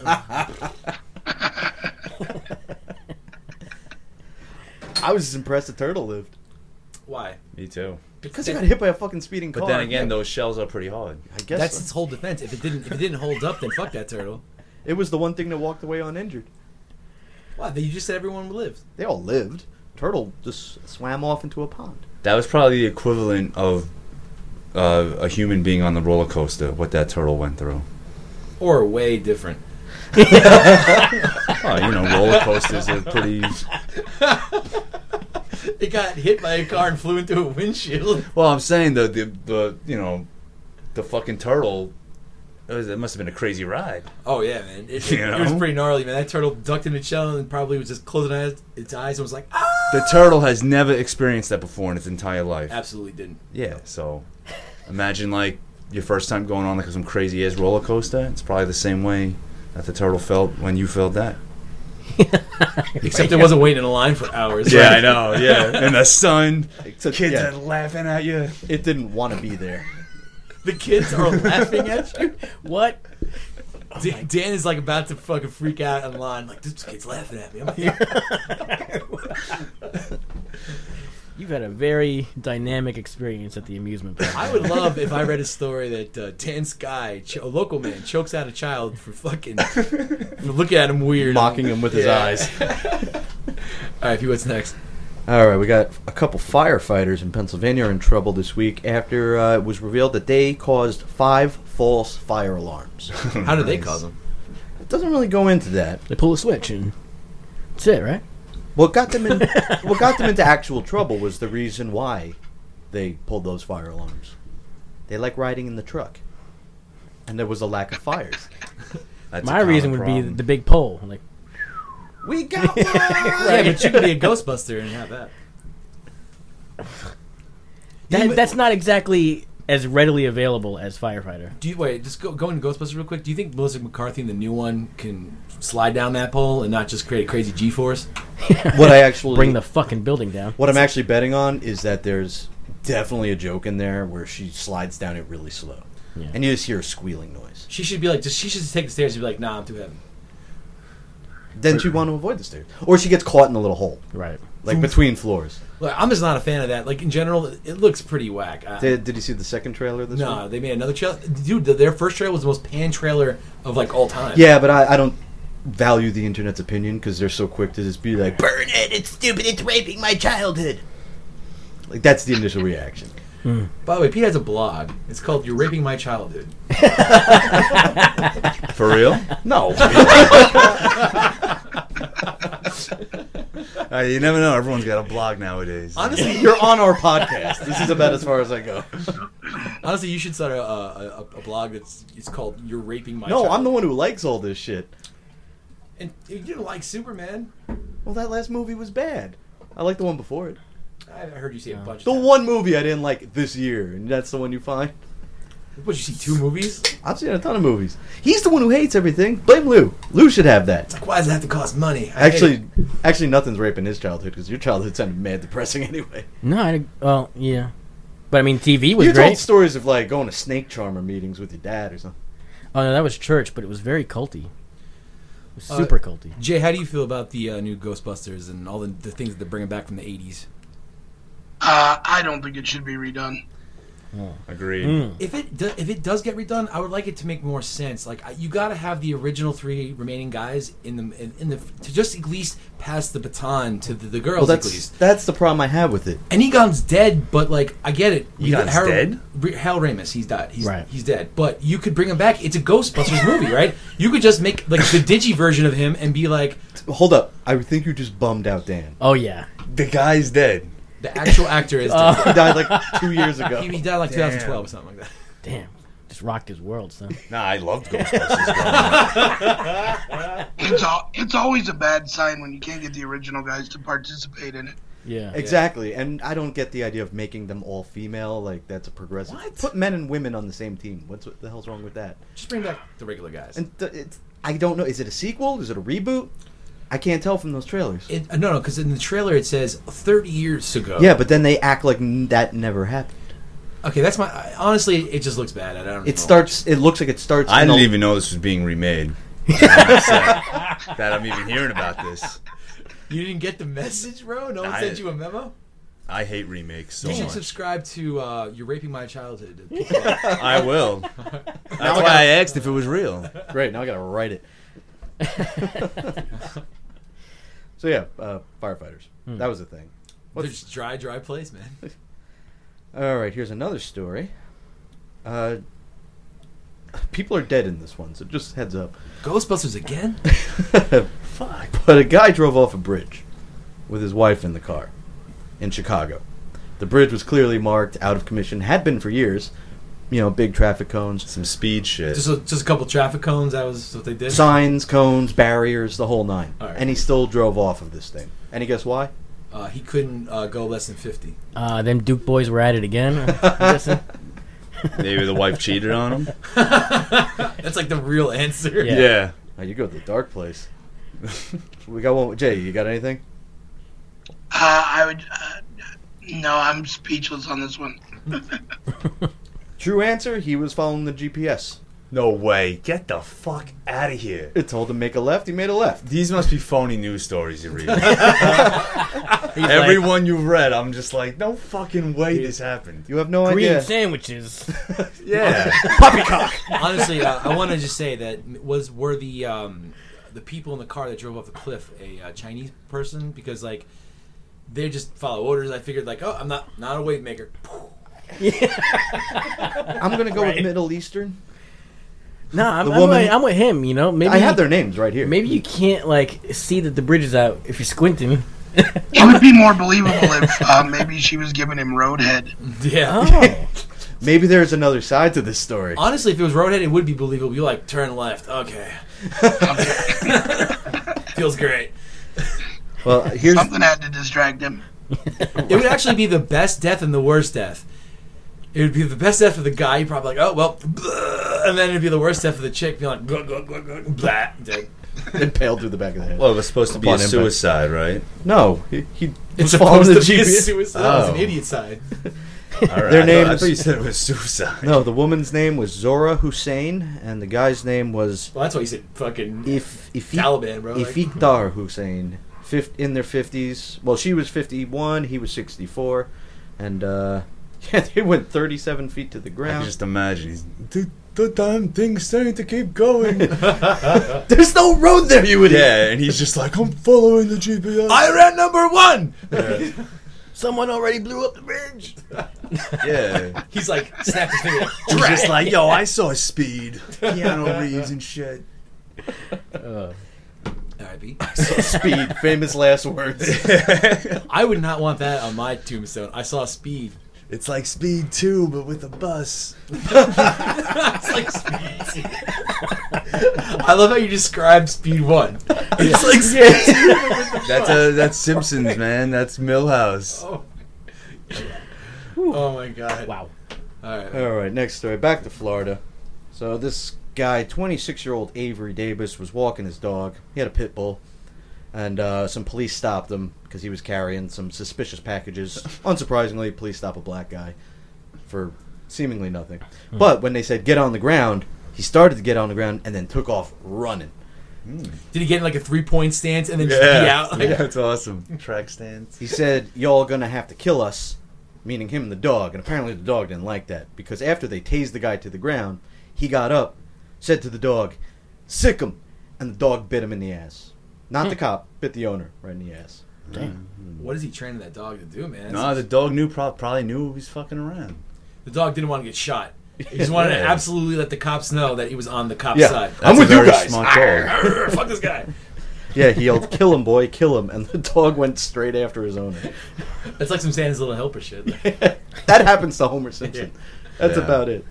I was just impressed the turtle lived. Why? Me too. Because he got hit by a fucking speeding car. But then again, those shells are pretty hard. I guess That's so. its whole defense. If it didn't hold up, then fuck that turtle. It was the one thing that walked away uninjured. Why? You just said everyone lived. They all lived. Turtle just swam off into a pond. That was probably the equivalent of a human being on the roller coaster, what that turtle went through. Or way different. Oh, roller coasters are pretty... It got hit by a car and flew into a windshield. Well, I'm saying the fucking turtle, it must have been a crazy ride. Oh yeah, man. It You was know? pretty gnarly, man. That turtle ducked in its shell and probably was just closing its eyes and was like, ah! The turtle has never experienced that before in its entire life. Absolutely didn't. Yeah, so imagine like your first time going on like some crazy ass roller coaster. It's probably the same way that the turtle felt when you felt that. Except it wasn't waiting in a line for hours. Yeah, right? I know. Yeah, in the sun, Except, kids yeah, are laughing at you. it didn't want to be there. The kids are laughing at you. What? Dan is like about to fucking freak out in line. Like, this kid's laughing at me. I'm like, You've had a very dynamic experience at the amusement park. I would love if I read a story that Dan Sky, a local man, chokes out a child for fucking for looking at him weird, Mocking him with his Yeah. eyes. All right, P, what's next? All right, we got a couple firefighters in Pennsylvania are in trouble this week after it was revealed that they caused 5 false fire alarms. How did they cause them? It doesn't really go into that. They pull a switch and that's it, right? What got them into actual trouble was the reason why they pulled those fire alarms. They like riding in the truck, and there was a lack of fires. That's My a reason common would be problem. the big pole. Like, We got one! Yeah, but you could be a Ghostbuster and have that. that's not exactly as readily available as firefighter. Do you wait? Just go into Ghostbusters real quick. Do you think Melissa McCarthy in the new one can slide down that pole and not just create a crazy G-force? What I actually Bring the fucking building down. What I'm actually betting on is that there's definitely a joke in there where she slides down it really slow, Yeah. and you just hear a squealing noise. She should be like, she should just take the stairs and be like, nah, I'm too heavy. Then she want to avoid the stairs, or she gets caught in the little hole, Right. like between floors. Look, I'm just not a fan of that. Like in general, it looks pretty whack. Did you see the second trailer this No, week? they made another trailer. Dude, their first trailer was the most panned trailer of like all time. Yeah, but I don't value the internet's opinion because they're so quick to just be like, "Burn it! It's stupid! It's raping my childhood." Like that's the initial reaction. By the way, Pete has a blog. It's called "You're Raping My Childhood." For real? No, You never know. Everyone's got a blog nowadays. Honestly, you're on our podcast. This is about as far as I go. honestly, you should start a blog it's called "You're Raping My." No, Childhood. I'm the one who likes all this shit. And you didn't like Superman. Well, that last movie was bad. I like the one before it. I heard you say a bunch. The of times. one movie I didn't like this year, and that's the one you find. What, you see 2 movies? I've seen a ton of movies. He's the one who hates everything. Blame Lou. Lou should have that. It's like, why does it have to cost money? I hate it. Actually, nothing's raping his childhood because your childhood sounded mad depressing anyway. No, well, yeah. But I mean, TV was You great. told stories of like going to snake charmer meetings with your dad or something. Oh, no, that was church, but it was very culty. It was super culty. Jay, how do you feel about the new Ghostbusters and all the things that they're bringing back from the 80s? I don't think it should be redone. Agreed. If it does get redone, I would like it to make more sense. Like you got to have the original 3 remaining guys in the to just at least pass the baton to the girls Well, at least. that's the problem I have with it. And Egon's dead, but like I get it. Egon's dead? Hal Ramis, he's died. Right. He's dead. But you could bring him back. It's a Ghostbusters movie, right? You could just make like the digi version of him and be like, Hold up, I think you just bummed out Dan. Oh, yeah. The guy's dead. the actual actor is dead. He died like 2 years ago. He died like 2012 or something like that. Damn. Just rocked his world, son. Nah, I loved Ghostbusters. It's always a bad sign when you can't get the original guys to participate in it. Yeah. Exactly, and I don't get the idea of making them all female. Like that's a progressive. What? Put men and women on the same team. What the hell's wrong with that? Just bring back the regular guys. And I don't know. Is it a sequel? Is it a reboot? I can't tell from those trailers. No, because in the trailer it says 30 years ago. Yeah, but then they act like that never happened. Okay, that's my. Honestly, it just looks bad. I don't. It know. starts. It looks like it starts. I in didn't a- even know this was being remade. I'm upset that I'm even hearing about this. You didn't get the message, bro? No one I- sent you a memo? I hate remakes so You should much. subscribe to You're Raping My Childhood. I will. That's why I asked if it was real. Great. Now I gotta write it. So yeah, firefighters. That was the thing. They're just dry place, man. All right, here's another story. People are dead in this one, so just heads up. Ghostbusters again? Fuck. But a guy drove off a bridge with his wife in the car in Chicago. The bridge was clearly marked out of commission, had been for years. You know, big traffic cones, Some speed shit. Just a couple traffic cones. That was what they did. signs, cones, barriers, the whole nine. All right. And he still drove off of this thing. Any guess why? He couldn't go less than 50. Them Duke boys were at it again. I'm guessing. Maybe the wife cheated on him. That's like the real answer. Yeah. Yeah. Oh, you go to the dark place. We got one. Jay, you got anything? I would. No, I'm speechless on this one. True answer, he was following the GPS. No way. Get the fuck out of here. It told him make a left, he made a left. These must be phony news stories you read. He's Every like, one you've read, I'm just like, no fucking way this happened. You have no Korean idea. sandwiches. Yeah. Honestly, I want to just say that were the people in the car that drove off the cliff a Chinese person, because like they just follow orders. I figured like, oh, I'm not a weight maker. I'm going to go with Middle Eastern. Nah, The woman- I'm with him. You know, maybe I have their names right here. Maybe you can't like see that the bridge is out if you're squinting. It would be more believable if maybe she was giving him roadhead. Yeah. Oh, Maybe there's another side to this story. Honestly, if it was roadhead, it would be believable. You like turn left. Okay. Feels great. Well, here's Something had to distract him. It would actually be the best death and the worst death. It would be the best death for the guy. You'd probably like, oh well, blah, and then it'd be the worst death for the chick. Be like, glug, glug, glug, glug, blah, dead. impaled through the back of the head. Well, it was supposed to be a Upon impact. suicide, right? No, he It's was following supposed the to be a GPS. suicide. It's an Oh. idiot side. All right. Their I names- thought you said it was suicide. No, the woman's name was Zora Hussein, and the guy's name was Well, that's why you said fucking Taliban, Taliban, bro. Like, Iftikhar Hussein. In their 50s. Well, she was 51, he was 64, and yeah, they went 37 feet to the I can ground. just imagine. The damn thing's starting to keep going. There's no road there, you idiot. Yeah, and he's just like, I'm following the GPS. Iran #1. Yeah. someone already blew up the bridge. Yeah. He's like snapped his finger. He's just like, yo, I saw Speed. Keanu Reeves and shit. R.I.P. Speed, famous last words. I would not want that on my tombstone. I saw Speed. It's like Speed 2, but with a bus. It's like Speed. I love how you describe Speed 1. It's like Speed 2. That's Simpsons, man. That's Millhouse. Oh my god. Wow. All right, next story. Back to Florida. So this guy, 26-year-old Avery Davis, was walking his dog. He had a pit bull. And some police stopped him because he was carrying some suspicious packages. Unsurprisingly, police stop a black guy for seemingly nothing. But when they said get on the ground, he started to get on the ground and then took off running. Did he get in like a 3-point stance and then just be out? Like, Yeah, that's awesome. Track stands. He said, y'all gonna have to kill us, meaning him and the dog. And apparently the dog didn't like that because after they tased the guy to the ground, he got up, said to the dog, sick him, and the dog bit him in the ass. Not the cop, bit the owner right in the ass. Damn. What is he training that dog to do, man? No, the dog probably knew he was fucking around. The dog didn't want to get shot. He just wanted to absolutely let the cops know that he was on the cop's Yeah. side. I'm with a you very guys. smart dog. Fuck this guy. Yeah, he yelled, kill him, boy, kill him. And the dog went straight after his owner. That's like some Santa's Little Helper shit. That happens to Homer Simpson. That's Yeah. about it.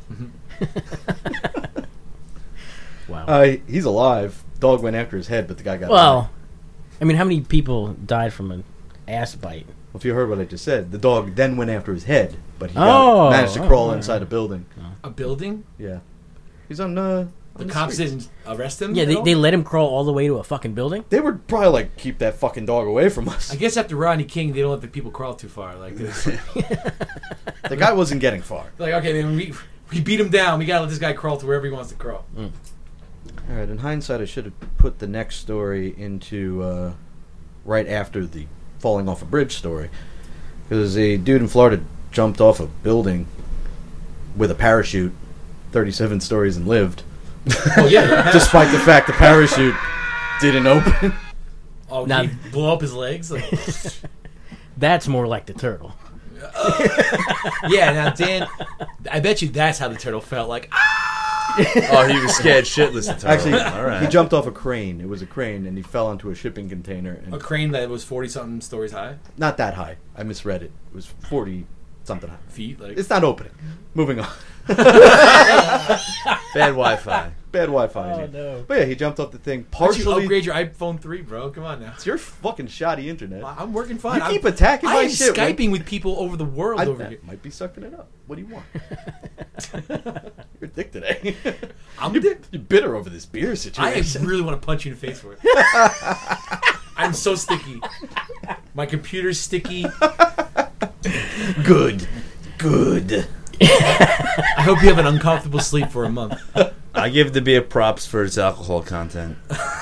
Wow. He's alive. Dog went after his head, but the guy got Well, I mean, how many people died from an ass bite? Well, if you heard what I just said, the dog then went after his head, but he managed to crawl inside a building. A building? Yeah. He's on The the cops street. didn't arrest him? Yeah, at all? they let him crawl all the way to a fucking building? They would probably like keep that fucking dog away from us. I guess after Rodney King, they don't let the people crawl too far. Like, this. The guy wasn't getting far. Like, okay, then we beat him down. We gotta let this guy crawl to wherever he wants to crawl. All right. In hindsight, I should have put the next story into right after the falling off a bridge story, because a dude in Florida jumped off a building with a parachute, 37 stories, and lived. Oh, yeah. Despite the fact the parachute didn't open. Oh, Now- he blew up his legs? Like, That's more like the turtle. yeah, now, Dan, I bet you that's how the turtle felt. Like, Oh, he was scared shitless. The turtle. Actually, all right. he jumped off a crane. It was a crane, and he fell onto a shipping container. And a crane that was 40-something stories high? not that high. I misread it. It was 40-something high. Feet? Like, It's not opening. Moving on. Bad Wi-Fi. Bad Wi-Fi. in Oh, here. no. But yeah, he jumped off the thing. why don't you Partially. upgrade your iPhone 3, bro? Come on now. It's your fucking shoddy internet. I'm working fine. You keep attacking my I'm shit. Wait. Skyping with people over the world I over here. might be sucking it up. What do you want? You're a dick today. I'm a dick. You're bitter over this beer I situation. really want to punch you in the face for it. I'm so sticky. My computer's sticky. Good. Good. I hope you have an uncomfortable sleep for a month. I give the beer props for its alcohol content.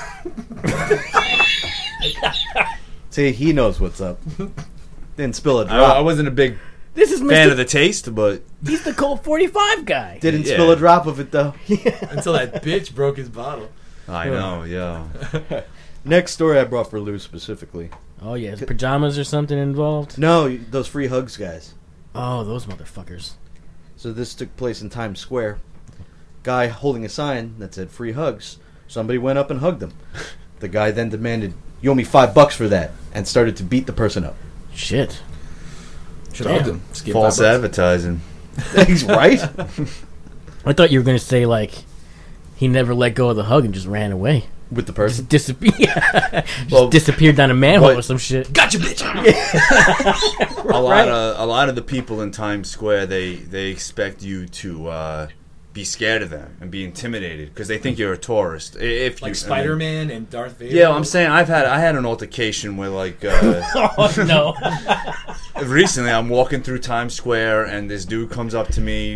See, he knows what's up. Didn't spill a I drop. wasn't a big This is fan Mr. of the taste, but He's the Colt 45 guy. Didn't Yeah. spill a drop of it, though. Until that bitch broke his bottle. I know, yeah. Next story I brought for Lou specifically. Oh, yeah. Is pajamas or something involved? No, those free hugs guys. Oh, those motherfuckers. So this took place in Times Square. Guy holding a sign that said free hugs. Somebody went up and hugged him. The guy then demanded, "You owe me $5 for that," and started to beat the person up. Shit. Should Damn. have hugged him. Just give False $5. advertising. He's right. I thought you were going to say, like, he never let go of the hug and just ran away. With the Just person. disappeared. Well, disappeared down a manhole but- or some shit. Gotcha, bitch. A lot of the people in Times Square, they expect you to be scared of them and be intimidated because they think you're a tourist. If you, Like Spider-Man and Darth Vader. Yeah, I'm saying I had an altercation where like Oh, no. recently I'm walking through Times Square and this dude comes up to me,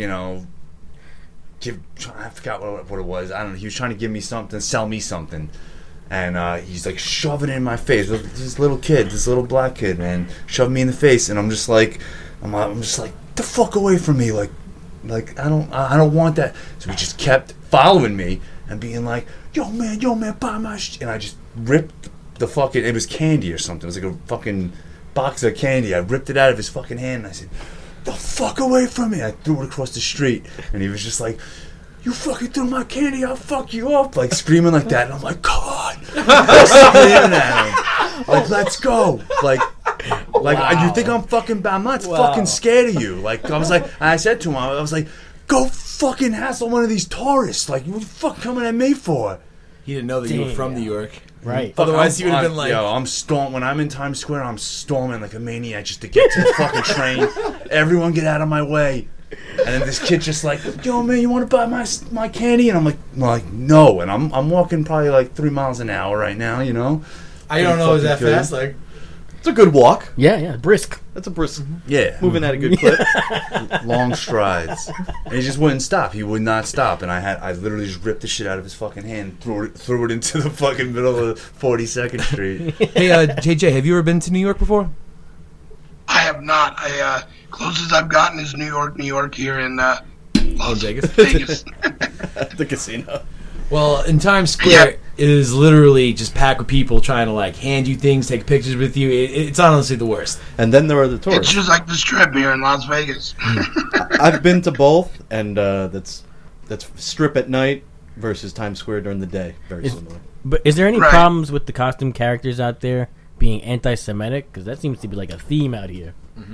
I forgot what it was. I don't know. He was trying to give me something, sell me something. And he's like shoving it in my face. This little kid, this little black kid, man, shoved me in the face, and I'm just like, the fuck away from me, like I don't want that. So he just kept following me and being like, yo man, buy my shit. And I just ripped the fucking, it was candy or something. It was like a fucking box of candy. I ripped it out of his fucking hand and I said, the fuck away from me. I threw it across the street, and he was just like, you fucking threw my candy, I'll fuck you up, like screaming like that. And I'm like, come on. I'm screaming at him. Like, let's go. Like you think I'm fucking, I'm not fucking scared of you. Like, I said to him, I was like, go fucking hassle one of these tourists. Like, what the fuck coming at me for? He didn't know that you were from Damn. New York. Right. Otherwise, he would have been like, yo, when I'm in Times Square, I'm storming like a maniac just to get to the fucking train. Everyone get out of my way. And then this kid just like, yo man, you want to buy my candy? And I'm like no. And I'm walking probably like 3 miles an hour right now, you know. I don't know, is that Fucking fast? Like, It's a good walk. Yeah, brisk. That's a brisk. Yeah, Moving at a good clip. long strides. And he just wouldn't stop. He would not stop. And I literally just ripped the shit out of his fucking hand, threw it into the fucking middle of 42nd Street. hey, JJ, have you ever been to New York before? I have not. Closest I've gotten is New York here in Las Vegas? Vegas. The casino. Well, in Times Square, it is literally just packed with people trying to like hand you things, take pictures with you. It's honestly the worst. And then there are the It's tourists. just like the Strip here in Las Vegas. I've been to both, and that's Strip at night versus Times Square during the day. Very similar. But is there any Right. problems with the costume characters out there being anti-Semitic? Because that seems to be like a theme out here.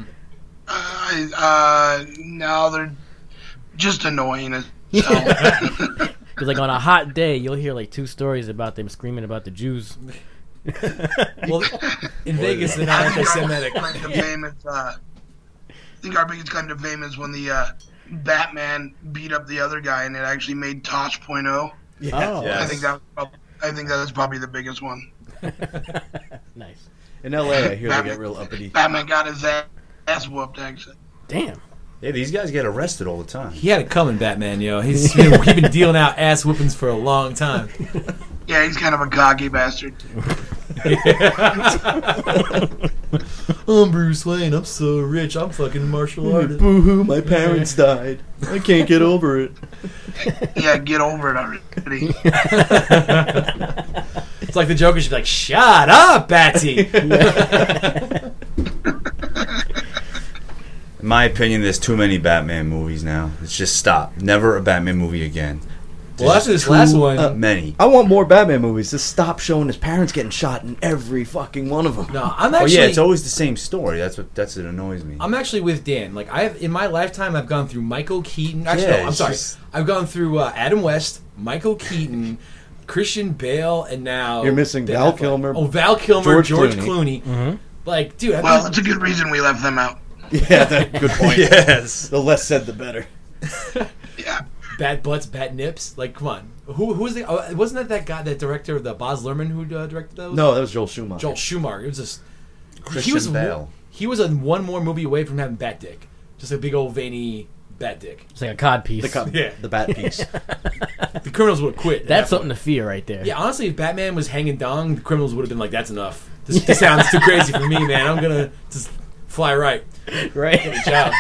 No, they're just annoying. So, Because like on a hot day, you'll hear like 2 stories about them screaming about the Jews. Well, in Vegas, they're not anti-Semitic. I think our biggest claim to fame is when the Batman beat up the other guy, and it actually made Tosh.0. Oh, Yeah. I think that was probably the biggest one. nice. In LA, I hear they get real uppity. Batman got his ass whooped, actually. Damn. Yeah, these guys get arrested all the time. He had it coming, Batman, yo. He's been dealing out ass whoopings for a long time. Yeah, he's kind of a cocky bastard. I'm Bruce Wayne. I'm so rich. I'm fucking martial artist. Boo-hoo, my parents died. I can't get over it. Yeah, get over it already. It's like the Joker should be like, shut up, Batsy. In my opinion, there's too many Batman movies now. It's just stop. Never a Batman movie again. Well, after this last one, Many. I want more Batman movies. Just stop showing his parents getting shot in every fucking one of them. no, I'm Oh actually. yeah, it's always the same story. That's what annoys me. I'm actually with Dan. Like in my lifetime, I've gone through Michael Keaton. Actually, Yeah, no, I'm it's sorry. just- I've gone through Adam West, Michael Keaton, Christian Bale, and now You're missing Ben Val Affleck. Kilmer, Oh, Val Kilmer, George George Clooney. Clooney. Like, dude, I've Well, been, that's a good reason we left them out. Yeah, good point. yes. The less said, the better. Yeah. bad butts, bad nips. Like, come on. Who was the? Wasn't that guy, that director of the Baz Luhrmann who directed those? No, that was Joel Schumacher. Joel Schumacher. It was just Christian Bale. He was one more movie away from having bat dick. Just a big old veiny bat dick. It's like a cod piece. Yeah. The bat piece. The criminals would have quit. at That's that something to fear right there. Yeah, honestly, if Batman was hanging dong, the criminals would have been like, "That's enough. This sounds too crazy for me, man. I'm gonna just fly right." Right? Good job.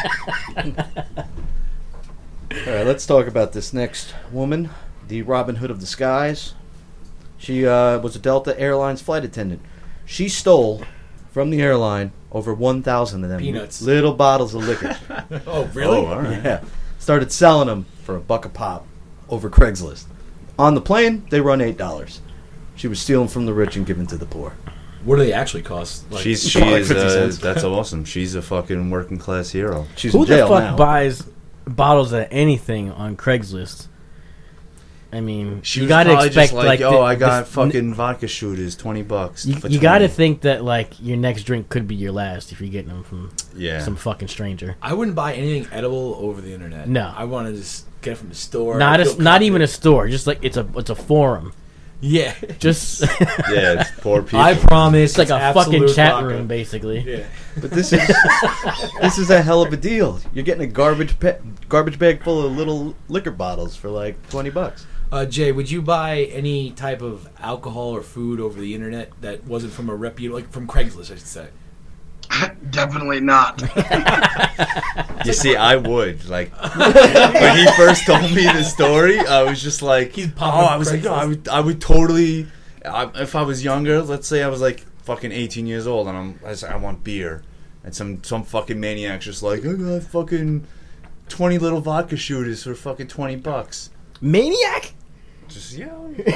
All right, let's talk about this next woman, the Robin Hood of the Skies. She was a Delta Airlines flight attendant. She stole from the airline over 1,000 of them Peanuts. little bottles of liquor. Oh, really? Oh, all right. Yeah, started selling them for $1 a pop over Craigslist. On the plane, they run $8. She was stealing from the rich and giving to the poor. What do they actually cost? Like, She Like is. 50 cents. That's awesome. She's a fucking working class hero. She's Who in jail the fuck now. buys bottles of anything on Craigslist? I mean, She you was gotta probably expect just like, the- oh, I got the- fucking vodka shooters, $20. You, for you gotta 20. think that like your next drink could be your last if you're getting them from Yeah. some fucking stranger. I wouldn't buy anything edible over the internet. No. I want to just get it from the store. Not I feel not even a confident. store. Just like it's a forum. Yeah. Just Yeah, it's poor people. I promise. it's like a fucking absolute chat vodka. room basically. Yeah. But this is a hell of a deal. You're getting a garbage bag full of little liquor bottles for like $20. Jay, would you buy any type of alcohol or food over the internet that wasn't from a reputable, like from Craigslist, I should say? Definitely not. You see, I would like when he first told me the story. I was just like, He's oh, popping I was like, no, Craigslist. I would totally. If I was younger, let's say I was like fucking 18 years old, and I want beer, and some fucking maniac's just like, I got fucking 20 little vodka shooters for fucking $20. Maniac. Just Did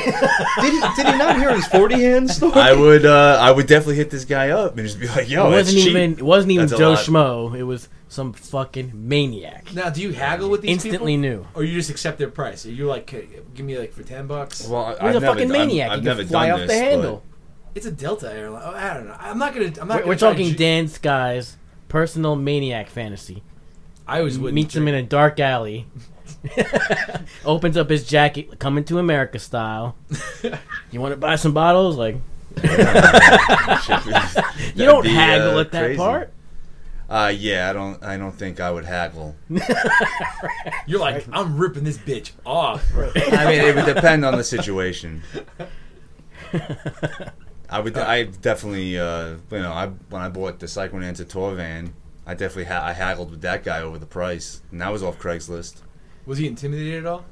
he not hear his 40 hand story? I would definitely hit this guy up and just be like, yo, it it's cheap. wasn't even That's a Joe lot. Schmo. It was some fucking maniac. Now, do you haggle with these Instantly people? knew. Or you just accept their price? Are you like, "Hey, give me like for $10? Well, He's I've a never fucking done- maniac. I've He never can fly done off this, the but- handle. It's a Delta airline. Oh, I don't know. I'm not gonna. We're try talking to Dan Sky's personal maniac fantasy. I was with meets him in a dark alley. Opens up his jacket, coming to America style. You want to buy some bottles? Like, you don't haggle at that crazy. part. Yeah, I don't think I would haggle. You're like, I'm ripping this bitch off. I mean, it would depend on the situation. I definitely, when I bought the Psychonanza tour van, I definitely I haggled with that guy over the price, and that was off Craigslist. Was he intimidated at all?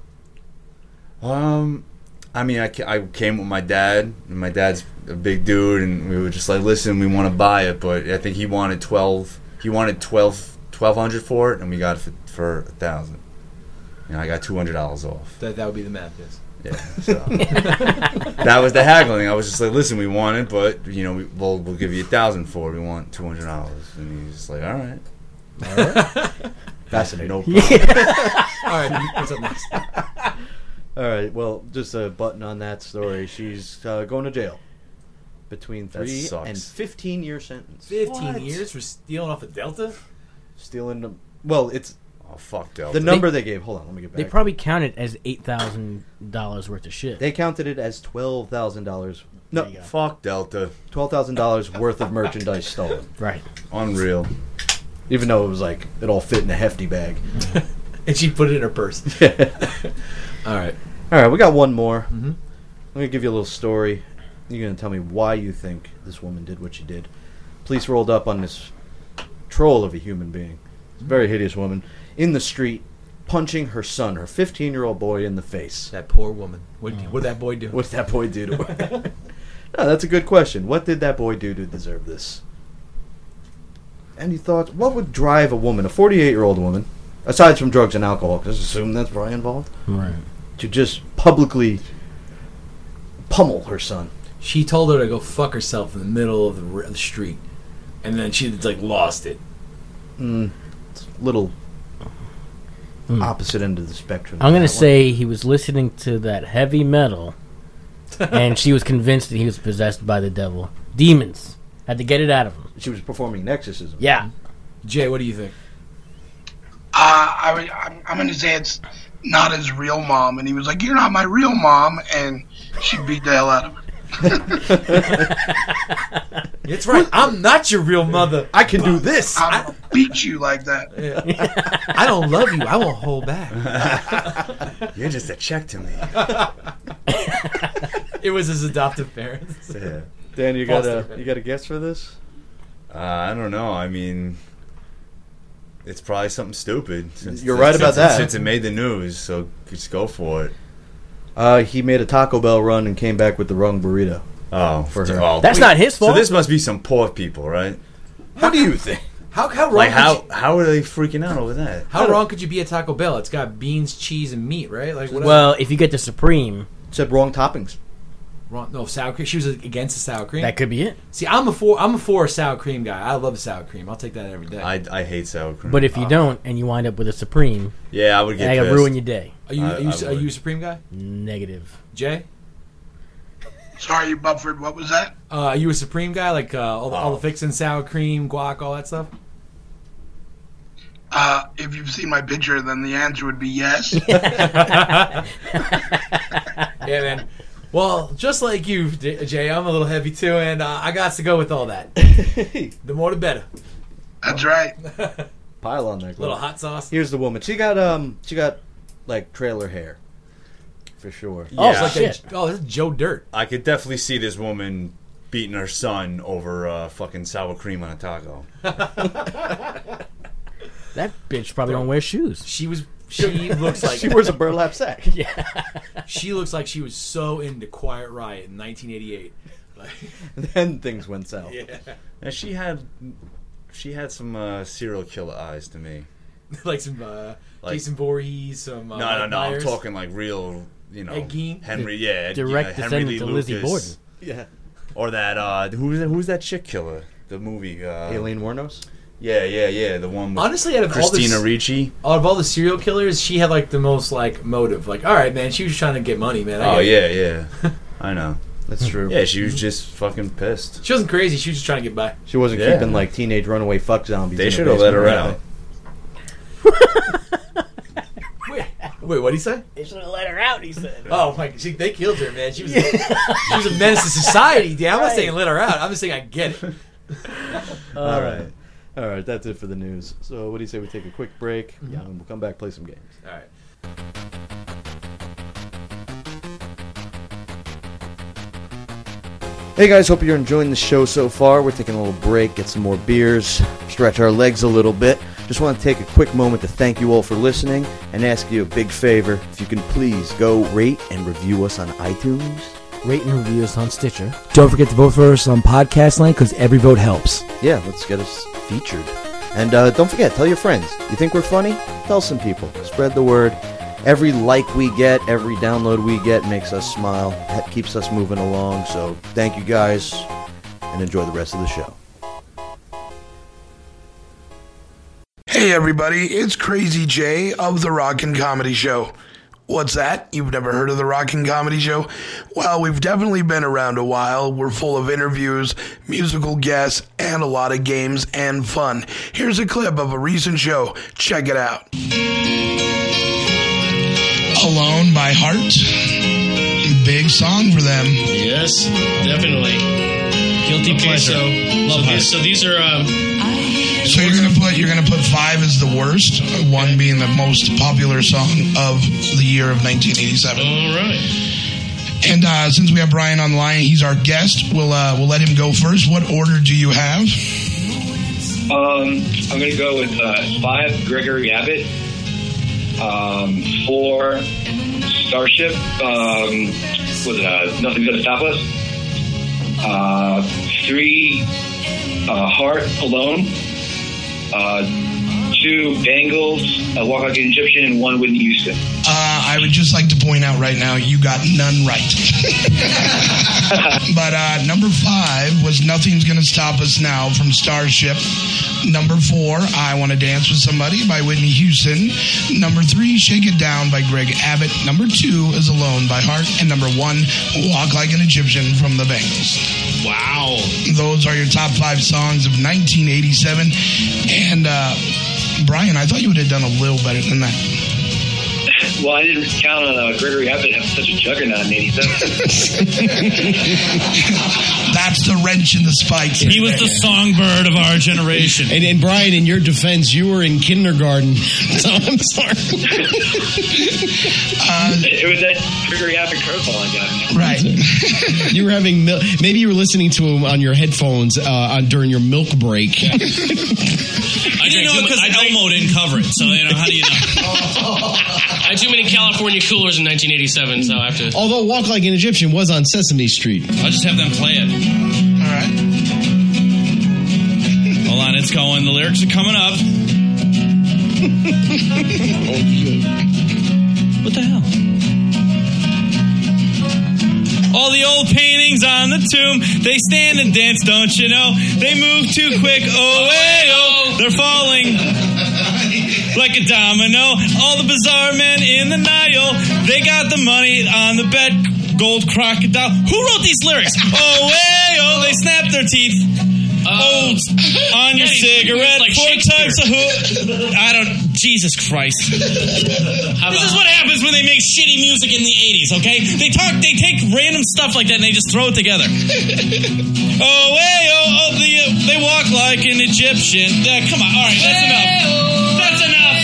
I mean, I came with my dad, and my dad's a big dude, and we were just like, listen, we want to buy it, but I think he wanted 1,200 for it, and we got it for 1,000. You know, I got $200 off. That would be the math, yes. Yeah, so that was the haggling. I was just like, listen, we want it, but you know, we'll give you 1,000 for it. We want $200, and he's just like, all right. That's a no. All right, what's up next? All right, well, just a button on that story. She's going to jail. Between 3 and 15-year sentence. 15 years for stealing off a Delta? Stealing them. Well, it's... Oh, fuck Delta. The number they gave. Hold on, let me get back. They probably counted as $8,000 worth of shit. They counted it as $12,000. No, fuck Delta. $12,000 worth of merchandise stolen. Right. Unreal. Even though it was like, it all fit in a hefty bag. And she put it in her purse. All right. All right, we got one more. Mm-hmm. I'm going to give you a little story. You're going to tell me why you think this woman did what she did. Police rolled up on this troll of a human being. It's a very hideous woman. In the street, punching her son, her 15-year-old boy, in the face. That poor woman. What did that boy do? What did that boy do to her? No, that's a good question. What did that boy do to deserve this? Any thoughts? What would drive a woman, a 48-year-old woman, aside from drugs and alcohol, because I assume that's probably involved, Right. to just publicly pummel her son? She told her to go fuck herself in the middle of the street, and then she like lost it. It's a little opposite end of the spectrum. I'm going to say he was listening to that heavy metal, and she was convinced that he was possessed by the devil. Demons. Had to get it out of him. She was performing an exorcism. Yeah. Jay, what do you think? I'm going to say it's not his real mom, and he was like, "You're not my real mom," and she beat the hell out of him. It's right. I'm not your real mother. I can do this. I'm going to beat you like that. Yeah. I don't love you. I won't hold back. You're just a check to me. It was his adoptive parents. Yeah. Dan, you got a guess for this? I don't know. I mean, it's probably something stupid. You're right about that. Since it made the news, so just go for it. He made a Taco Bell run and came back with the wrong burrito. Oh, for her. Well, That's not his fault. So this must be some poor people, right? What do you think? How wrong? Like how are they freaking out over that? How wrong could you be at Taco Bell? It's got beans, cheese, and meat, right? Like what Well, if you get the Supreme, It said wrong toppings. wrong? No sour cream. She was against the sour cream. that could be it. See, I'm a for sour cream guy. I love sour cream. I'll take that every day. I hate sour cream. But if you don't, and you wind up with a Supreme, yeah, I would get that pissed. could ruin your day. Are you I a would. Supreme guy? Negative. Jay? Sorry, you Buford. What was that? Are you a Supreme guy? Like all the fixin', sour cream, guac, all that stuff? If you've seen my picture, then the answer would be yes. Yeah, man. Well, just like you, Jay, I'm a little heavy too, and I got to go with all that. The more the better. That's right. Pile on there. Little hot sauce. Here's the woman. She got like trailer hair. For sure. Yeah. It's like shit. this is Joe Dirt. I could definitely see this woman beating her son over fucking sour cream on a taco. That bitch probably don't wear shoes. She looks like She wears a burlap sack. she looks like she was so into Quiet Riot in 1988. Like, Then things went south. yeah, And she had some serial killer eyes to me. like some Jason Voorhees, some No, Mike I'm Myers. talking like real, Ed Gein? Henry, Direct Henry Lee descendant to Lizzie Lucas. Borden. Yeah. Or that who's that chick killer? The movie Aileen Wuornos? Yeah, the one with Honestly, out of Christina Ricci. out of all the serial killers, she had like the most like motive. Like, all right, man, she was trying to get money, man. Oh yeah. I know. That's true. Yeah, she was just fucking pissed. She wasn't crazy. She was just trying to get by. She wasn't Yeah. keeping like teenage runaway fuck zombies. They in the should have let her basement. out. Wait, what did he say? They should have let her out, he said. Oh my! They killed her, man. She was a menace to society. Damn, I'm not Right. saying let her out. I'm just saying I get it. All right. That's it for the news. So, what do you say we take a quick break? Yeah. And we'll come back, play some games. All right. Hey guys, hope you're enjoying the show so far. We're taking a little break, get some more beers, stretch our legs a little bit. Just want to take a quick moment to thank you all for listening and ask you a big favor. If you can please go rate and review us on iTunes. Rate and review us on Stitcher. Don't forget to vote for us on Podcast Land because every vote helps. Yeah, let's get us featured. And don't forget, tell your friends. You think we're funny? Tell some people. Spread the word. Every like we get, every download we get makes us smile. That keeps us moving along. So thank you guys, and enjoy the rest of the show. Hey everybody, it's Crazy Jay of The Rockin' Comedy Show. What's that? You've never heard of The Rockin' Comedy Show? Well, we've definitely been around a while. We're full of interviews, musical guests, and a lot of games and fun. Here's a clip of a recent show. Check it out. Alone by Heart. Big song for them. Yes, definitely. Guilty pleasure. So these are So you're gonna put 5 as the worst, 1 being the most popular song of the year of 1987. all right. And since we have Brian on the line, he's our guest. We'll let him go first. What order do you have? I'm gonna go with 5 Gregory Abbott, 4 Starship. Was it Nothing's Gonna Stop Us? 3 Heart Alone. 2 Bangles, Walk Like an Egyptian, and 1 Whitney Houston. I would just like to point out right now, you got none right. But number 5 was Nothing's Gonna Stop Us Now from Starship. Number 4, I Want to Dance with Somebody by Whitney Houston. Number 3, Shake It Down by Greg Abbott. Number 2 is Alone by Heart. And number 1, Walk Like an Egyptian from the Bangles. Wow. Those are your top 5 songs of 1987. And Brian, I thought you would have done a little better than that. Well, I didn't count on Gregory Abbott having such a juggernaut in 87. That's the wrench in the spikes. He was the songbird of our generation. And Brian, in your defense, you were in kindergarten, so I'm sorry. It was that Gregory Abbott curveball I got. Right. You were having maybe you were listening to him on your headphones during your milk break. I didn't know because Elmo didn't cover it, so how do you know? I had too many California coolers in 1987, so I have to. Although Walk Like an Egyptian was on Sesame Street. I'll just have them play it. All right. Hold on, it's going. The lyrics are coming up. Oh, shit. What the hell? All the old paintings on the tomb, they stand and dance, don't you know? They move too quick, oh, hey, oh, they're falling like a domino. All the bizarre men in the Nile, they got the money on the bed, gold crocodile. Who wrote these lyrics? Oh, hey, oh, they snap their teeth. On your cigarette, like 4 times a hook. I don't. Jesus Christ! This is what happens when they make shitty music in the '80s. Okay, they take random stuff like that and they just throw it together. Oh, hey, oh, they walk like an Egyptian. Come on, all right, that's enough. That's enough.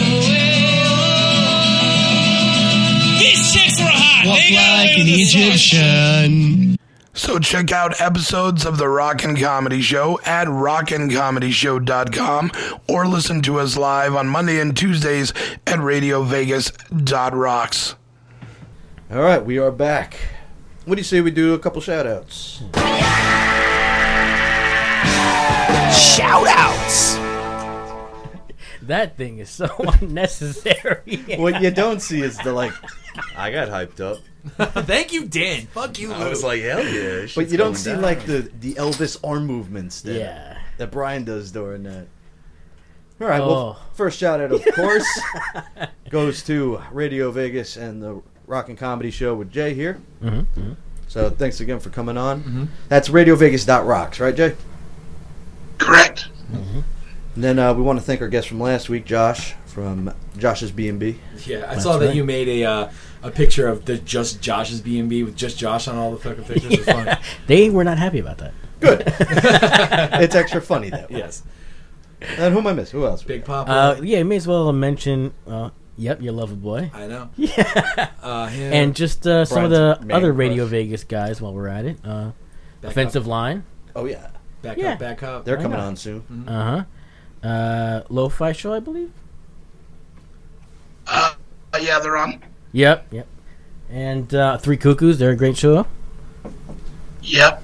These chicks were hot. Walk They got like away an with this song. Egyptian. So check out episodes of The Rockin' Comedy Show at rockincomedyshow.com or listen to us live on Monday and Tuesdays at radiovegas.rocks. All right, we are back. What do you say we do a couple shout-outs? Shout-outs! That thing is so unnecessary. What you don't see is I got hyped up. Thank you, Dan. Fuck you, Lou. I was like, hell yeah. but you don't see like the Elvis arm movements Yeah. that Brian does during that. All right, Oh. well, first shout out, of course, goes to Radio Vegas and the Rockin' Comedy Show with Jay here. Mm-hmm. So thanks again for coming on. That's radiovegas.rocks, right, Jay? Correct. And then we want to thank our guest from last week, Josh, from Josh's B&B. Yeah, I saw that you made a picture of the just Josh's B&B with just Josh on all the fucking pictures. It was fun. They were not happy about that. Good. It's extra funny that way. Yes. And who am I missing? Who else? Big Papa. Yeah, you may as well mention. Yep, your lover boy. I know. Yeah. And just some of the other Radio Vegas guys while we're at it. Offensive Line. Oh, yeah. Back up. They're coming on soon. Mm-hmm. Lo-Fi Show, I believe. Yeah, they're on. Yep. And Three Cuckoos, they're a great show. Yep.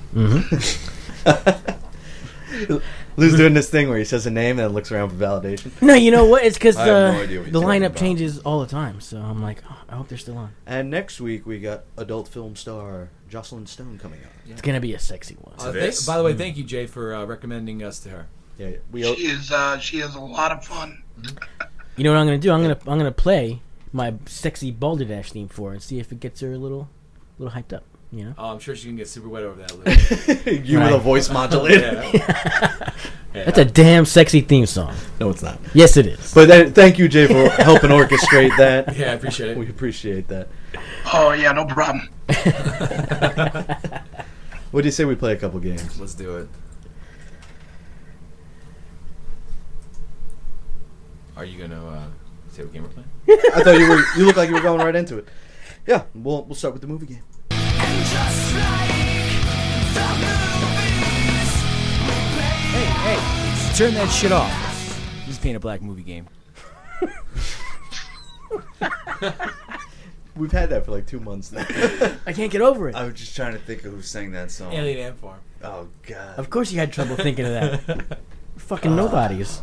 Mm-hmm. Lou's doing this thing where he says a name and then looks around for validation. No, you know what? It's because I have no idea what the you're talking lineup about. changes all the time. So I'm like, I hope they're still on. And next week we got adult film star Jocelyn Stone coming on. It's going to be a sexy one. By the way, thank you, Jay, for recommending us to her. Yeah, she has a lot of fun. You know what I'm going to do? I'm going to play my sexy Balderdash theme for her and see if it gets her a little hyped up. You know? Oh, I'm sure she can get super wet over that. You with a voice modulator. Yeah. That's a damn sexy theme song. No, it's not. Yes, it is. But thank you, Jay, for helping orchestrate that. Yeah, I appreciate it. We appreciate that. Oh, yeah, no problem. What do you say we play a couple games? Let's do it. Are you gonna say what game we're playing? I thought you looked like you were going right into it. Yeah, we'll start with the movie game. Hey, turn that shit off. This is Paint a Black movie game. We've had that for like 2 months now. I can't get over it. I was just trying to think of who sang that song. Alien Ant Farm. Oh, God. Of course you had trouble thinking of that. Fucking nobodies.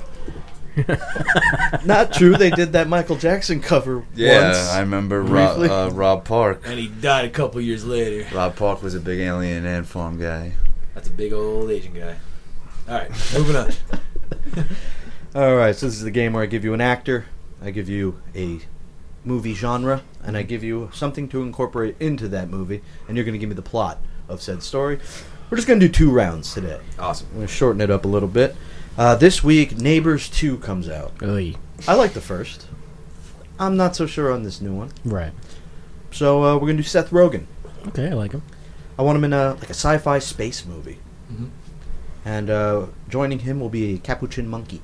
Not true. They did that Michael Jackson cover once. I remember Rob Park. And he died a couple years later. Rob Park was a big Alien Ant Farm guy. That's a big old Asian guy. All right, moving on. All right, so this is the game where I give you an actor, I give you a movie genre, and I give you something to incorporate into that movie, and you're going to give me the plot of said story. We're just going to do 2 rounds today. Awesome. I'm going to shorten it up a little bit. This week, Neighbors 2 comes out. Oy. I like the first. I'm not so sure on this new one. Right. So we're going to do Seth Rogen. Okay, I like him. I want him in a sci-fi space movie. Mm-hmm. And joining him will be a capuchin monkey.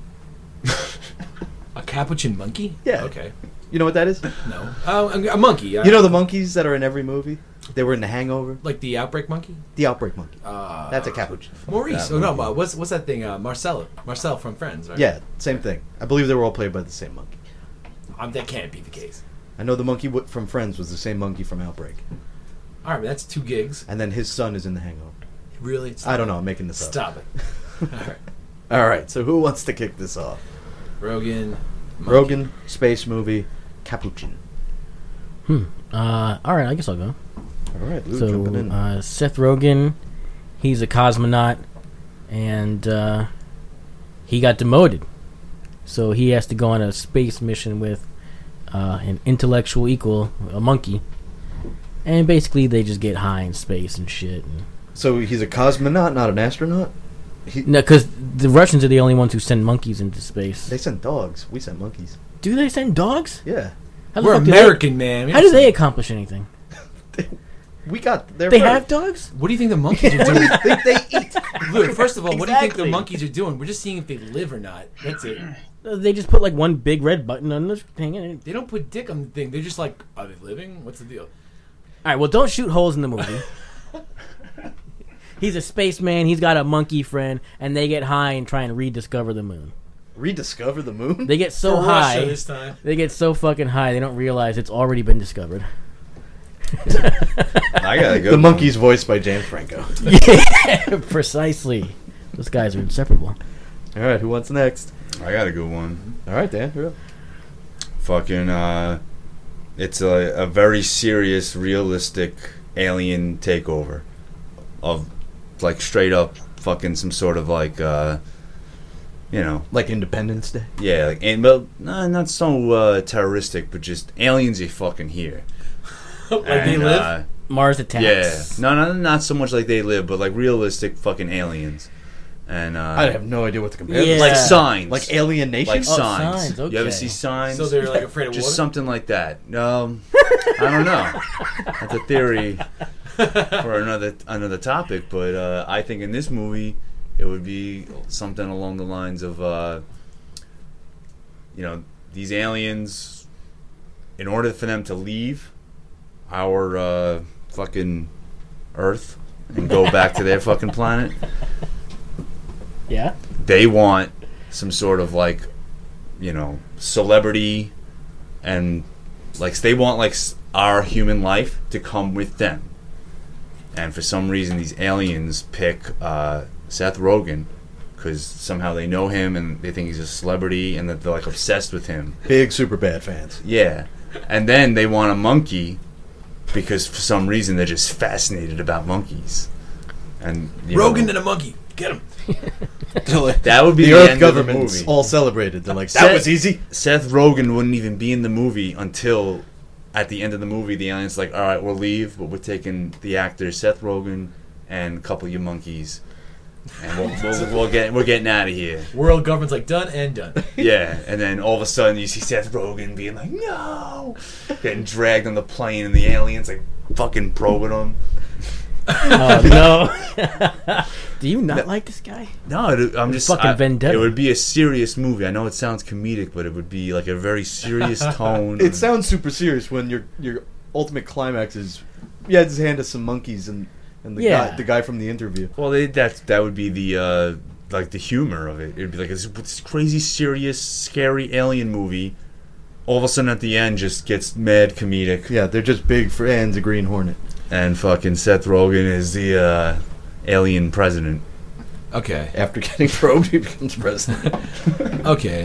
A capuchin monkey? Yeah. Okay. You know what that is? No. A monkey. You know the monkeys that are in every movie? They were in The Hangover. Like the Outbreak monkey? The Outbreak monkey. That's a capuchin. Maurice. Oh, no. What's that thing? Marcel from Friends, right? Yeah, same thing. I believe they were all played by the same monkey. That can't be the case. I know the monkey from Friends was the same monkey from Outbreak. All right, that's 2 gigs. And then his son is in The Hangover. Really? I don't know. I'm making this up. Stop it. All right. All right. So who wants to kick this off? Rogen. Rogen, space movie, capuchin. All right, I guess I'll go. All right, Lou, jumping in. Seth Rogen, he's a cosmonaut, and he got demoted. So he has to go on a space mission with an intellectual equal, a monkey. And basically they just get high in space and shit. So he's a cosmonaut, not an astronaut? No, because the Russians are the only ones who send monkeys into space. They send dogs. We send monkeys. Do they send dogs? Yeah. We're American, man. How do they accomplish anything? They have dogs? What do you think the monkeys are doing? What do you think they eat? Look, first of all, what do you think the Exactly. monkeys are doing? We're just seeing if they live or not. That's it. They just put like one big red button on the thing. And They don't put dick on the thing. They're just like, are they living? What's the deal? all right, well, don't shoot holes in the movie. He's a spaceman. He's got a monkey friend, and they get high and try and rediscover the moon. Rediscover the moon? They get so For high. Russia this time. They get so fucking high they don't realize it's already been discovered. I got a good The one. monkey's voiced by James Franco. Yeah, precisely. Those guys are inseparable. All right, who wants next? I got a good one. All right, Dan. You're up. Fucking, it's a very serious, realistic alien takeover of, like, straight up fucking some sort of, like, you know. Like Independence Day? Yeah, like, and, well, not so terroristic, but just aliens are fucking here. Like they live? Mars attacks. Yeah. No, not so much like they live, but like realistic fucking aliens. And I have no idea what to compare. Yeah. like Signs, Like Alien Nation. like Oh, Signs. Signs, okay. You ever see Signs? So they're like afraid of Just water. something like that. I don't know. That's a theory for another topic. But I think in this movie, it would be something along the lines of, these aliens, in order for them to leave our fucking Earth and go back to their fucking planet, Yeah. they want some sort of celebrity, and they want our human life to come with them. And for some reason, these aliens pick Seth Rogen because somehow they know him and they think he's a celebrity and that they're obsessed with him. Big Superbad fans. Yeah, and then they want a monkey because for some reason they're just fascinated about monkeys. And Rogan and a monkey, get him. That would be the the Earth end of the government's movie. all celebrated. They're like, that was easy. Seth Rogen wouldn't even be in the movie until at the end of the movie, the alien's like, all right, we'll leave, but we're taking the actor Seth Rogen and a couple of your monkeys, and we're getting out of here. World government's like done and done. Yeah, and then all of a sudden you see Seth Rogen being like, no, getting dragged on the plane, and the alien's like fucking probing him. Oh no! Do you not like this guy? No, I'm just fucking vendetta. It would be a serious movie. I know it sounds comedic, but it would be like a very serious tone. It sounds super serious when your ultimate climax is he had his hand to some monkeys and the guy from the interview. Well, that would be the the humor of it. It'd be like this crazy, serious, scary alien movie. All of a sudden, at the end, just gets mad comedic. Yeah, they're just big fans of Green Hornet. And fucking Seth Rogen is the alien president. Okay. After getting probed, he becomes president. Okay.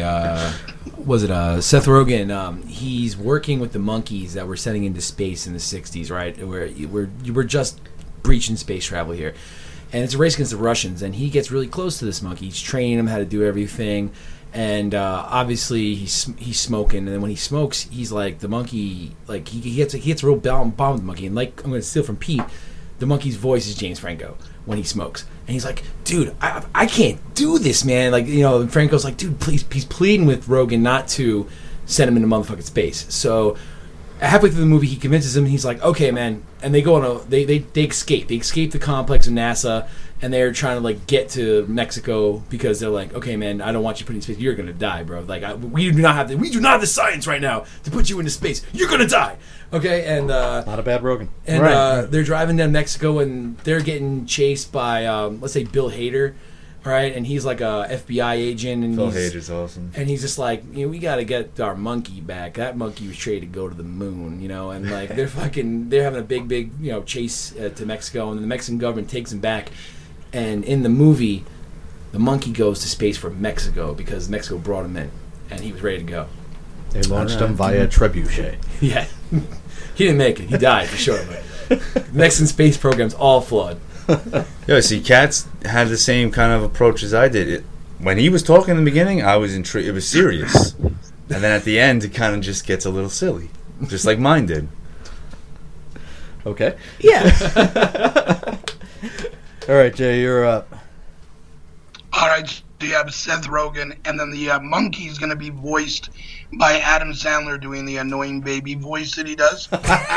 Was it Seth Rogen? He's working with the monkeys that were sending into space in the 60s, right? Where we're just breaching space travel here. And it's a race against the Russians, and he gets really close to this monkey. He's training him how to do everything. And obviously he's smoking, and then when he smokes, he's like the monkey. Like he gets a real bomb with the monkey. And like I'm going to steal from Pete, the monkey's voice is James Franco when he smokes, and he's like, "Dude, I can't do this, man." Like and Franco's like, "Dude, please." He's pleading with Rogen not to send him into motherfucking space. So halfway through the movie, he convinces him. He's like, "Okay, man," and they go on they escape. They escape the complex of NASA. And they're trying to get to Mexico because they're like, okay, man, I don't want you put in space. You're gonna die, bro. We do not have the science right now to put you into space. You're gonna die. Okay, and not a bad Rogan. And right. They're driving down Mexico, and they're getting chased by let's say Bill Hader, right? And he's like a FBI agent, and Bill Hader's awesome. And he's just like, we got to get our monkey back. That monkey was traded to go to the moon, and they're having a big chase to Mexico, and the Mexican government takes him back. And in the movie, the monkey goes to space for Mexico because Mexico brought him in, and he was ready to go. They launched him via Trebuchet. Yeah. He didn't make it. He died, for sure. But Mexican space program's all flawed. Yeah, see, Katz had the same kind of approach as I did. When he was talking in the beginning, I was intrigued. It was serious. And then at the end, it kind of just gets a little silly. Just like mine did. Okay. Yeah. All right, Jay, you're up. All right, so you have Seth Rogen, and then the monkey is going to be voiced by Adam Sandler doing the annoying baby voice that he does.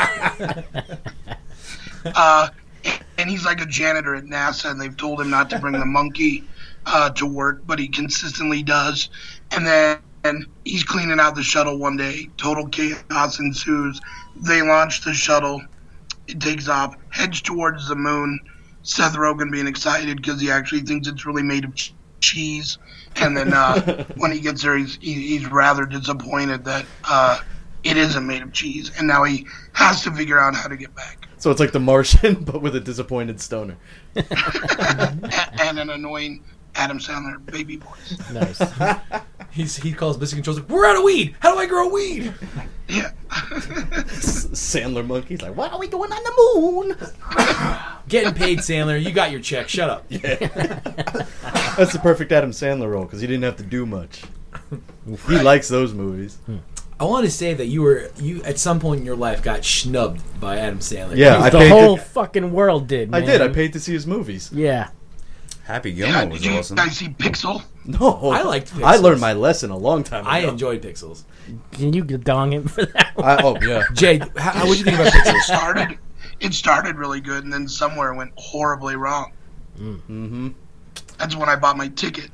And he's like a janitor at NASA, and they've told him not to bring the monkey to work, but he consistently does. And then he's cleaning out the shuttle one day. Total chaos ensues. They launch the shuttle. It takes off, heads towards the moon. Seth Rogen being excited because he actually thinks it's really made of cheese. And then when he gets there, he's rather disappointed that it isn't made of cheese. And now he has to figure out how to get back. So it's like The Martian, but with a disappointed stoner. And an annoying Adam Sandler baby voice. Nice. He calls Mr. Control's like, we're out of weed. How do I grow weed? Yeah. Sandler monkey's like, what are we doing on the moon? Getting paid, Sandler. You got your check. Shut up. Yeah. That's the perfect Adam Sandler role because he didn't have to do much. He likes those movies. I want to say that you at some point in your life got schnubbed by Adam Sandler. Yeah, the whole fucking world did. Man. I did. I paid to see his movies. Yeah. Happy Gilmore was did you awesome. guys see Pixel? No, I liked Pixels. I learned my lesson a long time ago. I enjoyed Pixels. Can you dong him for that one? Oh yeah. Jay, how would you think about Pixels? It started really good, and then somewhere went horribly wrong. Mm-hmm. That's when I bought my ticket.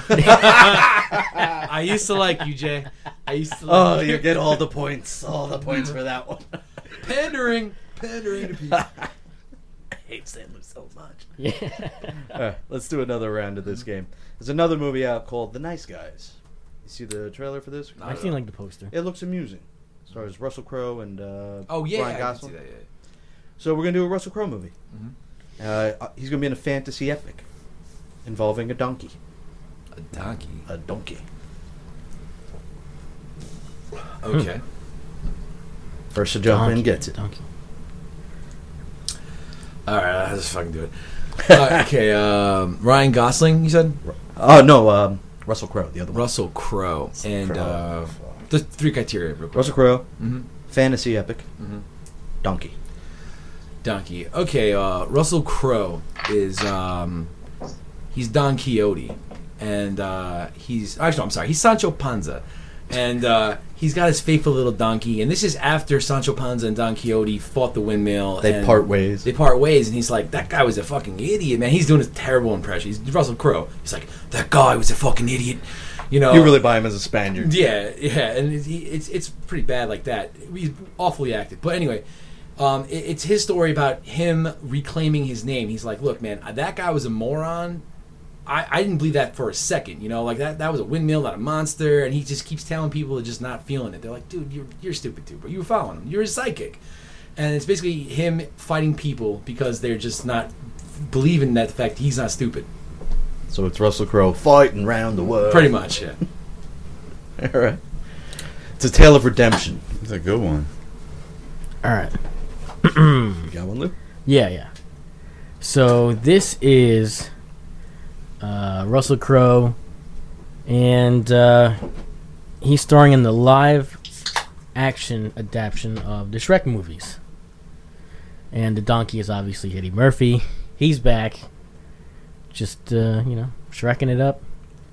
I used to like you, Jay. I used to like you get all the points. All the points for that one. Pandering to people. I hate Sandler so much. Yeah. All right, let's do another round of this game. There's another movie out called The Nice Guys. You see the trailer for this? I've seen like the poster. It looks amusing. As far as Russell Crowe and Oh yeah, Ryan I Gosling. can see that. Yeah. So we're gonna do a Russell Crowe movie. He's gonna be in a fantasy epic involving a donkey. A donkey. A donkey. Okay. First to jump in Donkey. gets it. Donkey. All right, let's fucking do it. Okay, Ryan Gosling, you said? Oh no, Russell Crowe, the other one. Russell Crowe. And the three criteria, real quick. Russell Crowe, Mhm. fantasy epic, donkey. Donkey. Okay, Russell Crowe is he's Don Quixote, and he's Sancho Panza, and he's got his faithful little donkey, and this is after Sancho Panza and Don Quixote fought the windmill. They and part ways. They part ways, and he's like, that guy was a fucking idiot, man. He's doing a terrible impression. He's Russell Crowe. He's like, that guy was a fucking idiot. You know, You really buy him as a Spaniard. yeah, and it's pretty bad like that. He's awfully acted. But anyway, it's his story about him reclaiming his name. He's like, look, man, that guy was a moron. I didn't believe that for a second. You know, like that was a windmill, not a monster. And he just keeps telling people to just not feeling it. They're like, dude, you're stupid too, but you were following him. You're a psychic. And it's basically him fighting people because they're just not believing that the fact he's not stupid. So it's Russell Crowe fighting round the world. Pretty much, yeah. All right. It's a tale of redemption. It's a good one. All right. You got one, Lou? Yeah. So this is Russell Crowe, and he's starring in the live-action adaptation of the Shrek movies. And the donkey is obviously Eddie Murphy. He's back, just Shrekking it up.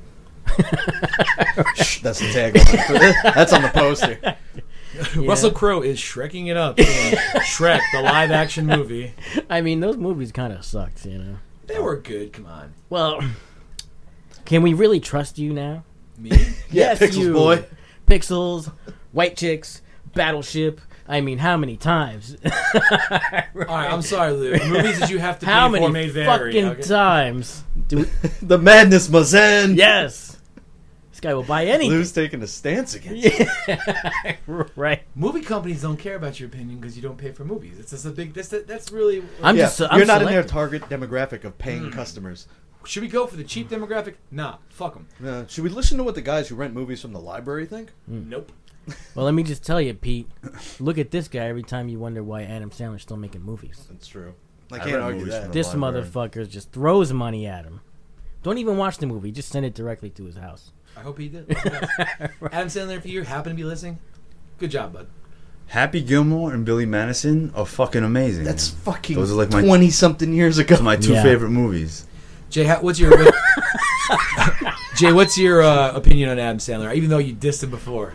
That's the tagline for this. That's on the poster. Yeah. Russell Crowe is Shrekking it up in Shrek, the live-action movie. I mean, those movies kind of sucked, you know. They were good. Come on. Well, can we really trust you now? Me? Yes, Pixels you. boy. Pixels, White Chicks, Battleship. I mean, how many times? All right, I'm sorry, Lou. Movies that you have to pay How for many may vary. fucking Okay? times? Do we, The madness must end. yes. This guy will buy anything. Lou's taking a stance against it. Yeah. Right. Movie companies don't care about your opinion because you don't pay for movies. It's just a big. That's really. I'm Yeah, just. I'm you're not in their selective. target demographic of paying customers. Should we go for the cheap demographic? Nah, fuck them. Should we listen to what the guys who rent movies from the library think? Nope. Well, let me just tell you, Pete. Look at this guy every time you wonder why Adam Sandler's still making movies. That's true. I I can't rent argue movies that. from This library. motherfucker just throws money at him. Don't even watch the movie. Just send it directly to his house. I hope he did. Adam Sandler, if you happen to be listening, good job, bud. Happy Gilmore and Billy Madison are fucking amazing. That's fucking Those are like my 20-something years ago. my two Yeah. favorite movies. Jay, what's your Jay? What's your opinion on Adam Sandler? Even though you dissed him before.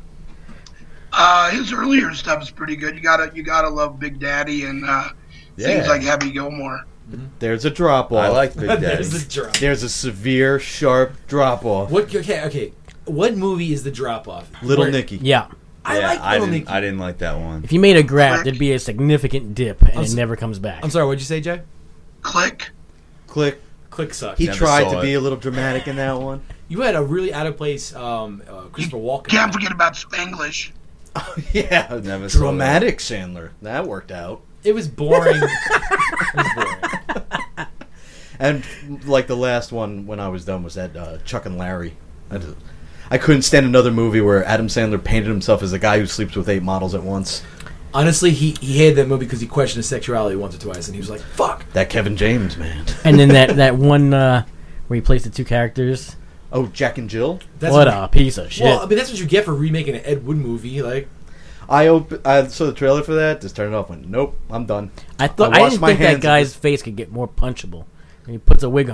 His earlier stuff is pretty good. You gotta love Big Daddy and things like Happy Gilmore. There's a drop-off. I like Big Daddy. There's the drop. There's a severe, sharp drop-off. What? Okay. What movie is the drop off? Little Nicky. Yeah. I like Little Nicky. I didn't like that one. If you made a graph, there'd be a significant dip, and it never comes back. I'm sorry. What'd you say, Jay? Click. Click. Click sucks. He Never tried saw to be it. a little dramatic in that one. You had a really out of place Christopher Walken. Can't forget about Spanglish. Yeah. Never saw Dramatic Sandler. That worked out. It was boring. It was boring. And like the last one when I was done was that Chuck and Larry. I couldn't stand another movie where Adam Sandler painted himself as a guy who sleeps with 8 models at once. Honestly, he hated that movie because he questioned his sexuality once or twice, and he was like, "Fuck." That Kevin James, man. And then that one where he plays the two characters. Oh, Jack and Jill? That's What a piece of shit. Well, I mean, that's what you get for remaking an Ed Wood movie. Like, I saw the trailer for that, just turned it off, went, nope, I'm done. I I didn't washed my think that hands of guy's face could get more punchable. And he puts a wig on.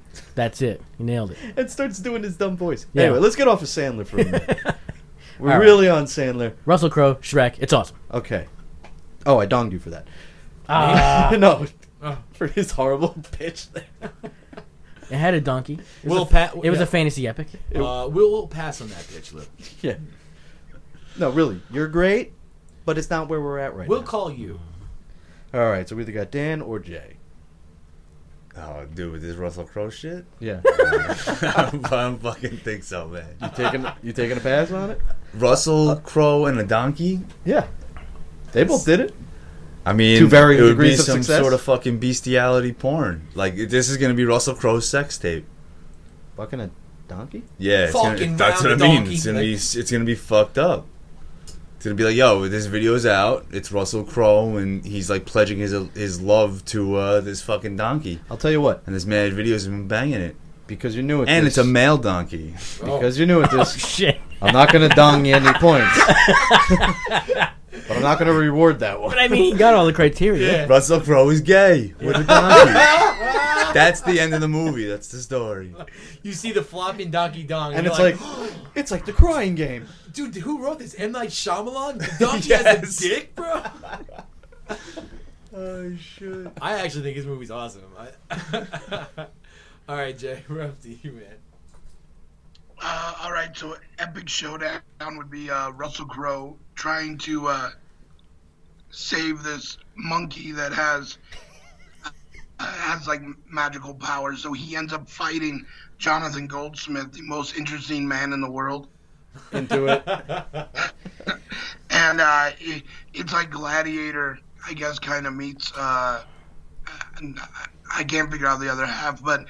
That's it. You nailed it. And starts doing his dumb voice. Yeah. Anyway, let's get off of Sandler for a minute. We're All right. really on Sandler. Russell Crowe, Shrek. It's awesome. Okay. Oh, I donged you for that. No, for his horrible pitch there. It had a donkey. It was, We'll a fantasy epic. We'll pass on that pitch, Lou. Yeah. No, really, you're great, but it's not where we're at right We'll now. call you. All right, so we either got Dan or Jay. Oh, dude, with this Russell Crowe shit? Yeah. I don't fucking think so, man. You taking a pass on it? Russell Crowe and a donkey? Yeah. They both did it. I mean, Two varying it would be degrees of some success? sort of fucking bestiality porn. Like, this is going to be Russell Crowe's sex tape. Fucking a donkey? Yeah, Fucking that's what I round mean. donkey. It's gonna be fucked up. It's gonna be like, yo, this video's out. It's Russell Crowe, and he's like pledging his love to this fucking donkey. I'll tell you what. And this mad video's been banging it. Because you're new at and this. it's a male donkey. Because you're new at this. Shit. I'm not going to dong you any points. But I'm not going to reward that one. But I mean, he got all the criteria. Yeah. Russell Crowe is gay with a donkey. That's the end of the movie. That's the story. You see the flopping donkey dong, And you're it's it's like the crying game. dude, who wrote this? M. Night Shyamalan? The donkey has Yes. a dick, bro. Oh, shit. I actually think his movie's awesome. All right, Jay, we're up to you, man. All right, so epic showdown would be Russell Crowe trying to save this monkey that has like magical powers. So he ends up fighting Jonathan Goldsmith, the most interesting man in the world. Into it. And it's like Gladiator, I guess, kind of meets. I can't figure out the other half, but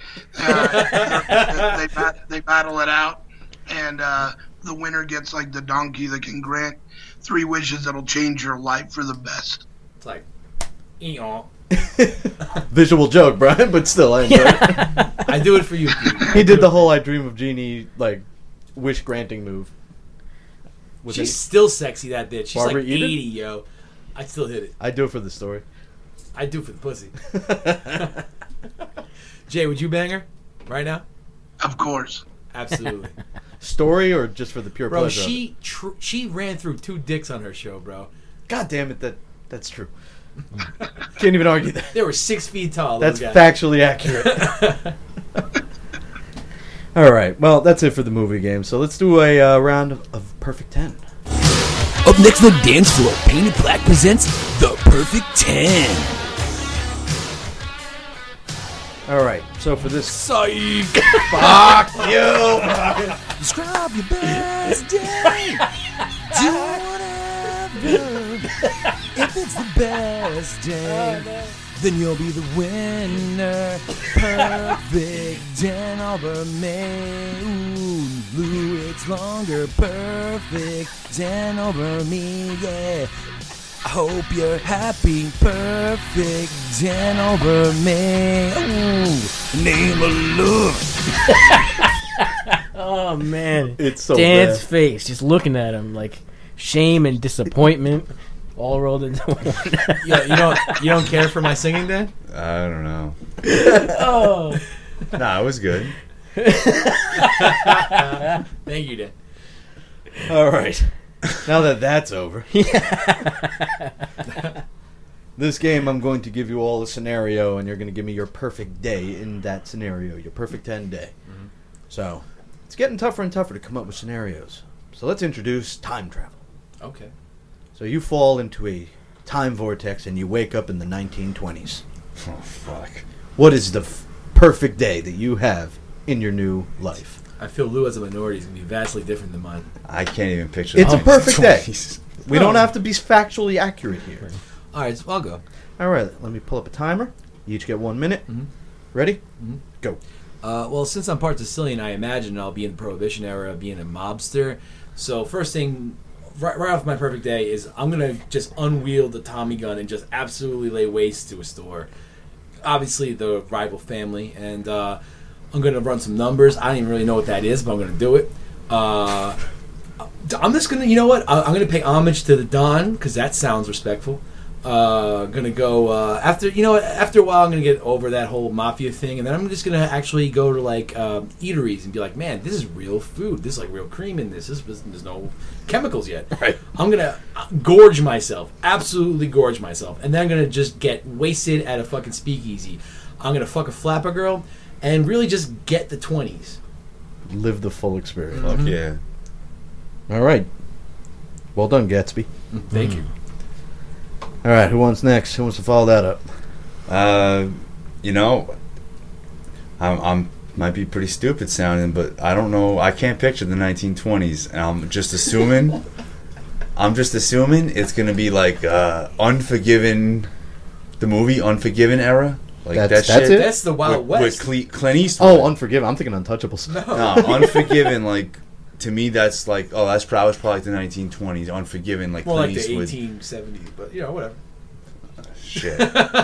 they battle it out, and the winner gets like the donkey that can grant 3 wishes that'll change your life for the best. It's like, eon. Visual joke, Brian, but still, I enjoy it. I do it for you. He did the whole I Dream of Jeannie, like, wish granting move. She's still sexy, that bitch. She's Barbara like Eden? 80, yo. I'd still hit it. I do it for the story. I do it for the pussy. Jay, would you bang her right now? Of course. Absolutely. Story or just for the pure Bro, pleasure? she ran through 2 dicks on her show, bro. God damn it, that's true. Can't even argue that. They were 6 feet tall. That's those guys. factually accurate. All right, well, that's it for the movie game. So let's do a round of Perfect 10. Up next on the dance floor, Painted Black presents The Perfect 10. All right, so for this... Psych! Fuck you! Describe your best day. Do whatever. If it's the best day, then you'll be the winner. Perfect 10 over me. Ooh, Lou, it's longer. Perfect 10 over me, yeah. I hope you're happy. Perfect 10 over me. Ooh, name of love. Oh man, It's so Dan's bad. face, just looking at him like shame and disappointment, all rolled into one. You don't care for my singing, Dan? I don't know. Oh, Nah, it was good. Thank you, Dan. All right. Now that that's over. This game, I'm going to give you all a scenario, and you're going to give me your perfect day in that scenario, your perfect 10 day. Mm-hmm. So, it's getting tougher and tougher to come up with scenarios. So let's introduce time travel. Okay. So you fall into a time vortex, and you wake up in the 1920s. Oh, fuck. What is the perfect day that you have in your new life? I feel Lou as a minority is going to be vastly different than mine. I can't even picture It's a the perfect day. 20s. We don't have to be factually accurate here. All right, so I'll go. All right, let me pull up a timer. You each get 1 minute. Mhm. Ready? Mm-hmm. Go. Well, since I'm part Sicilian, I imagine I'll be in the Prohibition era, being a mobster. So first thing, right off my perfect day is I'm going to just unwield the Tommy gun and just absolutely lay waste to a store. Obviously, the rival family, and I'm going to run some numbers. I don't even really know what that is, but I'm going to do it. I'm just going to, you know what? I'm going to pay homage to the Don, because that sounds respectful. Gonna go after a while. I'm gonna get over that whole mafia thing, and then I'm just gonna actually go to like eateries and be like, man, this is real food. This is like real cream in this. There's no chemicals yet. Right. I'm gonna gorge myself, absolutely gorge myself, and then I'm gonna just get wasted at a fucking speakeasy. I'm gonna fuck a flapper girl, and really just get the 20s. Live the full experience. Fuck yeah. All right. Well done, Gatsby. Thank you. All right, who wants next? Who wants to follow that up? I'm might be pretty stupid sounding, but I don't know. I can't picture the 1920s. And I'm just assuming it's gonna be like Unforgiven, the movie Unforgiven era. Like That's shit. it? That's the Wild West. With Clint Eastwood. Oh, Unforgiven. I'm thinking Untouchables. No, Unforgiven. Like to me, that's like that's probably like the 1920s. Unforgiven, like More Clint like the Eastwood. 1870s, but whatever. Shit.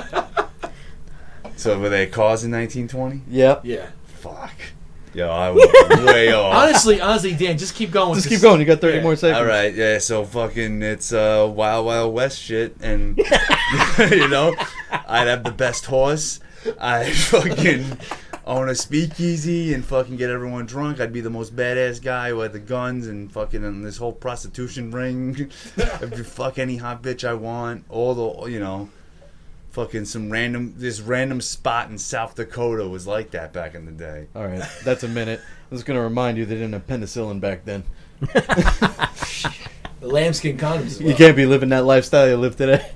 So were they cars in 1920? Yep. Yeah. Fuck. Yo, I was way off. Honestly, Dan, just keep going. Just keep going. You got 30 more seconds. All right, yeah. So fucking, it's Wild Wild West shit, and I'd have the best horse. I fucking own a speakeasy and fucking get everyone drunk. I'd be the most badass guy with the guns and fucking in this whole prostitution ring. I'd fuck any hot bitch I want. All the fucking this random spot in South Dakota was like that back in the day. All right, that's a minute. I'm just going to remind you they didn't have penicillin back then. The lambskin condoms as well. You can't be living that lifestyle you live today.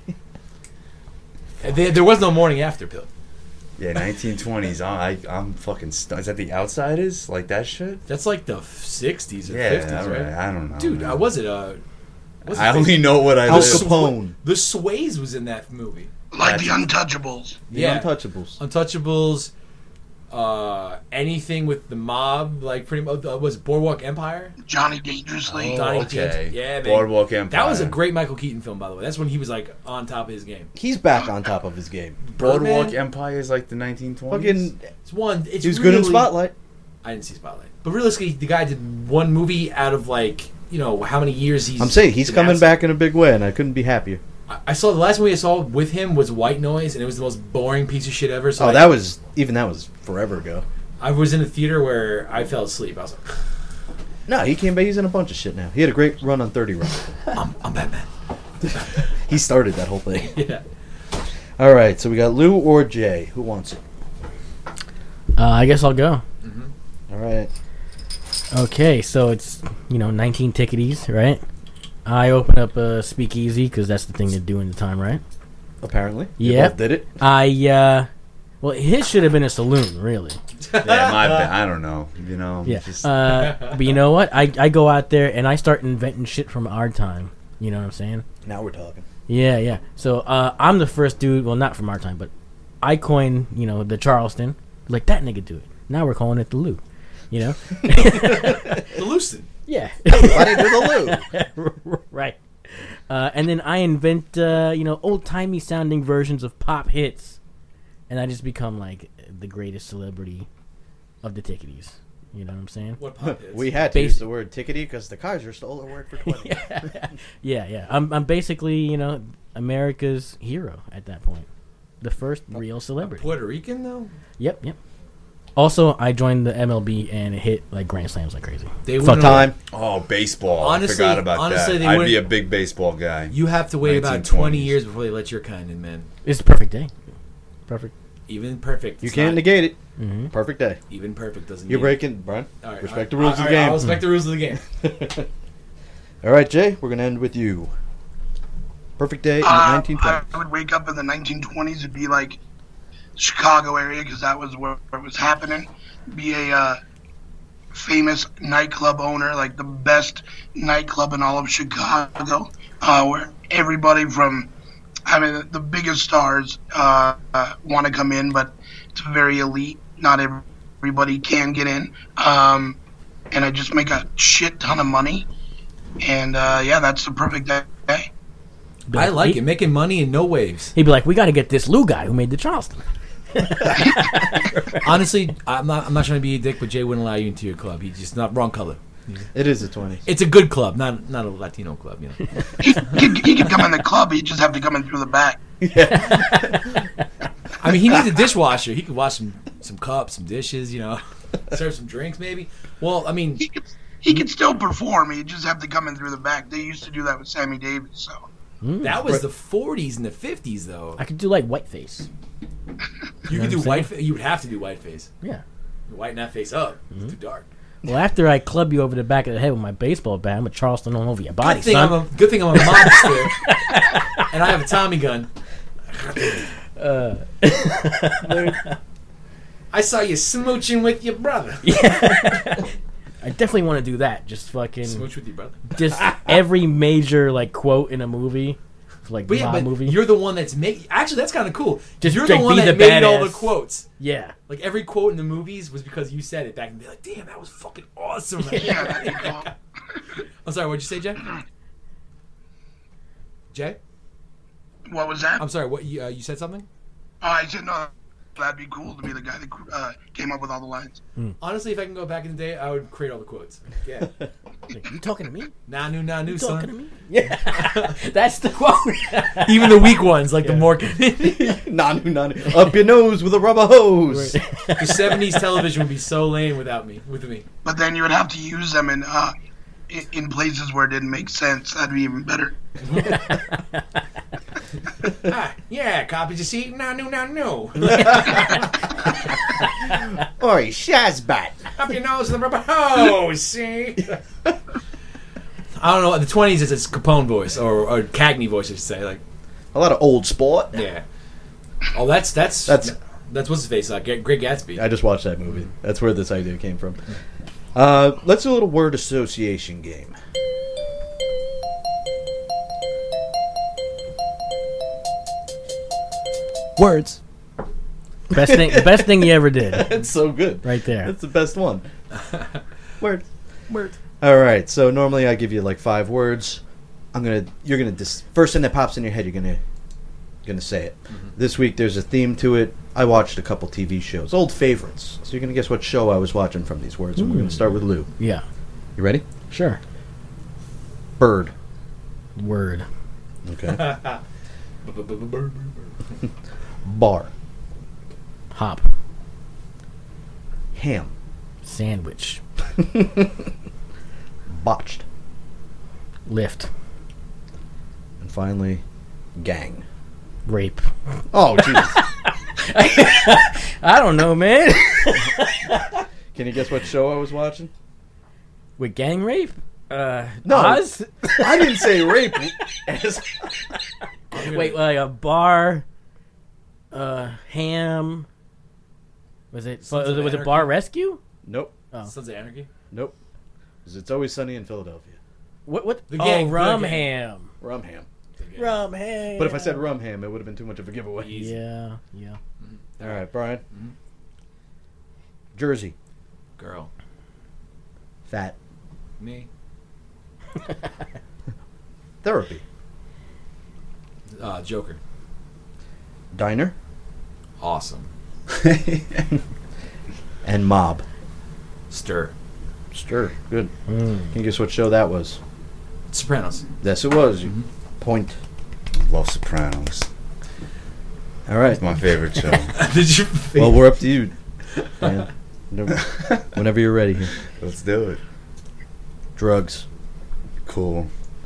There was no morning after pill. Yeah, 1920s. I'm fucking stunned. Is that the Outsiders? Like that shit? That's like the 60s or 50s, all right? I don't know. Dude, man. was it I only know what I Al Capone. The Sways was in that movie. Like the Untouchables. Yeah. Untouchables. Anything with the mob, like pretty much, was it Boardwalk Empire? Johnny Dangerously. Yeah, man. Boardwalk Empire. That was a great Michael Keaton film, by the way. That's when he was like on top of his game. He's back on top of his game. Boardwalk Empire is like the 1920s. Fucking, It's he was good in Spotlight. I didn't see Spotlight, but realistically, the guy did one movie out of like how many years he's. I'm saying he's coming back in a big way, and I couldn't be happier. I saw the last movie I saw with him was White Noise, and it was the most boring piece of shit ever. So that was forever ago. I was in a theater where I fell asleep. I was like, no, he came back. He's in a bunch of shit now. He had a great run on 30 Rock. I'm Batman. He started that whole thing. Yeah. All right, so we got Lou or Jay. Who wants it? I guess I'll go. All right. Okay, so it's 19 ticketies, right? I open up a speakeasy because that's the thing to do in the time, right? Apparently. Yeah. Both did it. Well, his should have been a saloon, really. I don't know. Yeah. But you know what? I go out there and I start inventing shit from our time. You know what I'm saying? Now we're talking. Yeah. So I'm the first dude. Well, not from our time, but I coined the Charleston. Like that nigga do it. Now we're calling it the Lou. The Leuston. Yeah. Why did do the Lou? Right. And then I invent old timey sounding versions of pop hits, and I just become like the greatest celebrity of the ticketies. You know what I'm saying? What pop hits? We had to use the word tickety because the Kaiser stole the word for 20. Yeah. I'm basically America's hero at that point, the first real celebrity. Puerto Rican though. Yep. Also, I joined the MLB and it hit like grand slams like crazy. Fuck time. Oh, baseball. Honestly, I forgot about that. I'd be a big baseball guy. You have to wait about 20 years before they let your kind in, man. It's the perfect day. Perfect. Even perfect. You can't negate it. Mm-hmm. Perfect day. Even perfect doesn't. You're breaking, Brian. All right, respect the rules of the game. I'll respect the rules of the game. All right, Jay. We're gonna end with you. Perfect day in the 1920s. I would wake up in the 1920s. It'd be like Chicago area because that was where it was happening. Be a famous nightclub owner, like the best nightclub in all of Chicago, where everybody from, the biggest stars want to come in, but it's very elite. Not everybody can get in. And I just make a shit ton of money. And that's the perfect day. I like it, making money in no waves. He'd be like, "We got to get this Lou guy who made the Charleston." Honestly, I'm not trying to be a dick, but Jay wouldn't allow you into your club. He's just not wrong color. It is the 20s. It's a good club, not a Latino club. You know. He could come in the club. He'd just have to come in through the back. I mean, he needs a dishwasher. He could wash some cups, some dishes. You know, serve some drinks maybe. Well, I mean, he could still perform. He'd just have to come in through the back. They used to do that with Sammy Davis. So that was the 40s and the 50s, though. I could do like whiteface. You could do whiteface. You would have to do whiteface. Yeah. Whiten that face up. It's too dark. Well, after I club you over the back of the head with my baseball bat, I'm a Charleston all over your body, son. Good thing I'm a mobster, and I have a Tommy gun. I saw you smooching with your brother. Yeah. I definitely want to do that. Just fucking smooch with your brother. Just every major like quote in a movie, like but movie. You're the one that's making. Actually, that's kind of cool. Just you're the one that made all the quotes. Yeah, like every quote in the movies was because you said it back and be like, "Damn, that was fucking awesome." Yeah. I'm sorry. What'd you say, Jay? Jay? What was that? I'm sorry. What you said something? I said no. That'd be cool to be the guy that came up with all the lines. Honestly, if I can go back in the day, I would create all the quotes. Yeah. You talking to me? Nanu, you son. Talking to me? Yeah. That's the quote. Even the weak ones, like the more... Nanu. Up your nose with a rubber hose. The 70s television would be so lame with me. But then you would have to use them in places where it didn't make sense. That'd be even better. Yeah, copies you see? Nanu. Oi, Shazbat. Up your nose with a rubber hose, see? I don't know. The 20s is its Capone voice, or Cagney voice, I should say. Like a lot of old sport. Yeah. Oh, that's what's his face. Great Gatsby. I just watched that movie. That's where this idea came from. Let's do a little word association game. Words. The best thing you ever did. It's so good. Right there. That's the best one. Words. All right. So normally I give you like 5 words. First thing that pops in your head, you're gonna say it. Mm-hmm. This week there's a theme to it. I watched a couple TV shows, old favorites. So you're gonna guess what show I was watching from these words. And we're gonna start with Lou. Yeah. You ready? Sure. Bird. Word. Okay. Bar. Hop. Ham. Sandwich. Botched. Lift. And finally, gang. Rape. Oh, Jesus. I don't know, man. Can you guess what show I was watching? With gang rape? No. Oz? I didn't say rape. Wait, like a bar, ham. Was it Bar Rescue? Nope. Oh. Sons of Anarchy? Nope. Because It's Always Sunny in Philadelphia. What? The gang. Rum Ham. Rum Ham. Rum Ham. But if I said Rum Ham, it would have been too much of a giveaway. Easy. Yeah. All right, Brian. Jersey. Girl. Fat. Me. Therapy. Joker. Diner. Awesome. And mob. Stir. Good. Can you guess what show that was? Sopranos. Yes, it was. Point. Love Sopranos. All right. It's my favorite show. Did you? Well, we're up to you, Dan. Whenever you're ready here. Let's do it. Drugs. Cool.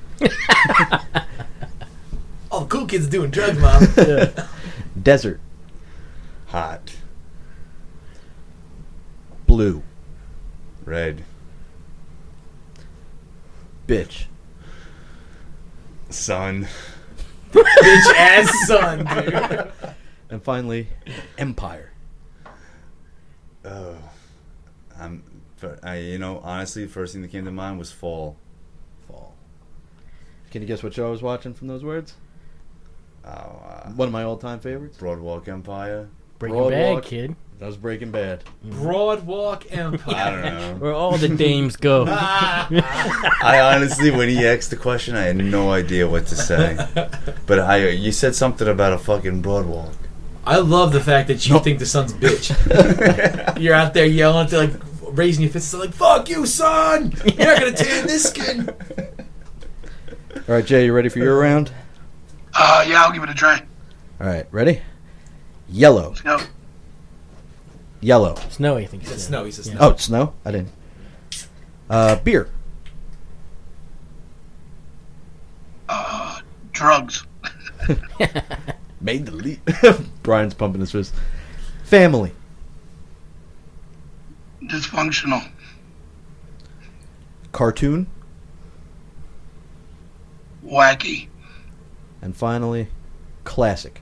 All the cool kids are doing drugs, Mom. Yeah. Desert. Hot. Blue. Red. Bitch. Sun. Bitch ass son, dude. And finally, Empire. Oh. Honestly, first thing that came to mind was Fall. Can you guess what show I was watching from those words? One of my all-time favorites. Broadwalk Empire. Breaking Bad, kid. That was Breaking Bad. Broadwalk Empire. I don't know. Where all the dames go. I honestly, when he asked the question, I had no idea what to say. But you said something about a fucking broadwalk. I love the fact that you think the son's bitch. You're out there yelling to raising your fists like, "Fuck you, son! You're not gonna tan this skin." All right, Jay, you ready for your round? Yeah, I'll give it a try. All right, ready? Yellow. Snow. Yellow. Snow, I think. He said snow. He said snow. Oh, it's snow? I didn't. Beer. Drugs. Made the leap. Brian's pumping his fist. Family. Dysfunctional. Cartoon. Wacky. And finally, classic.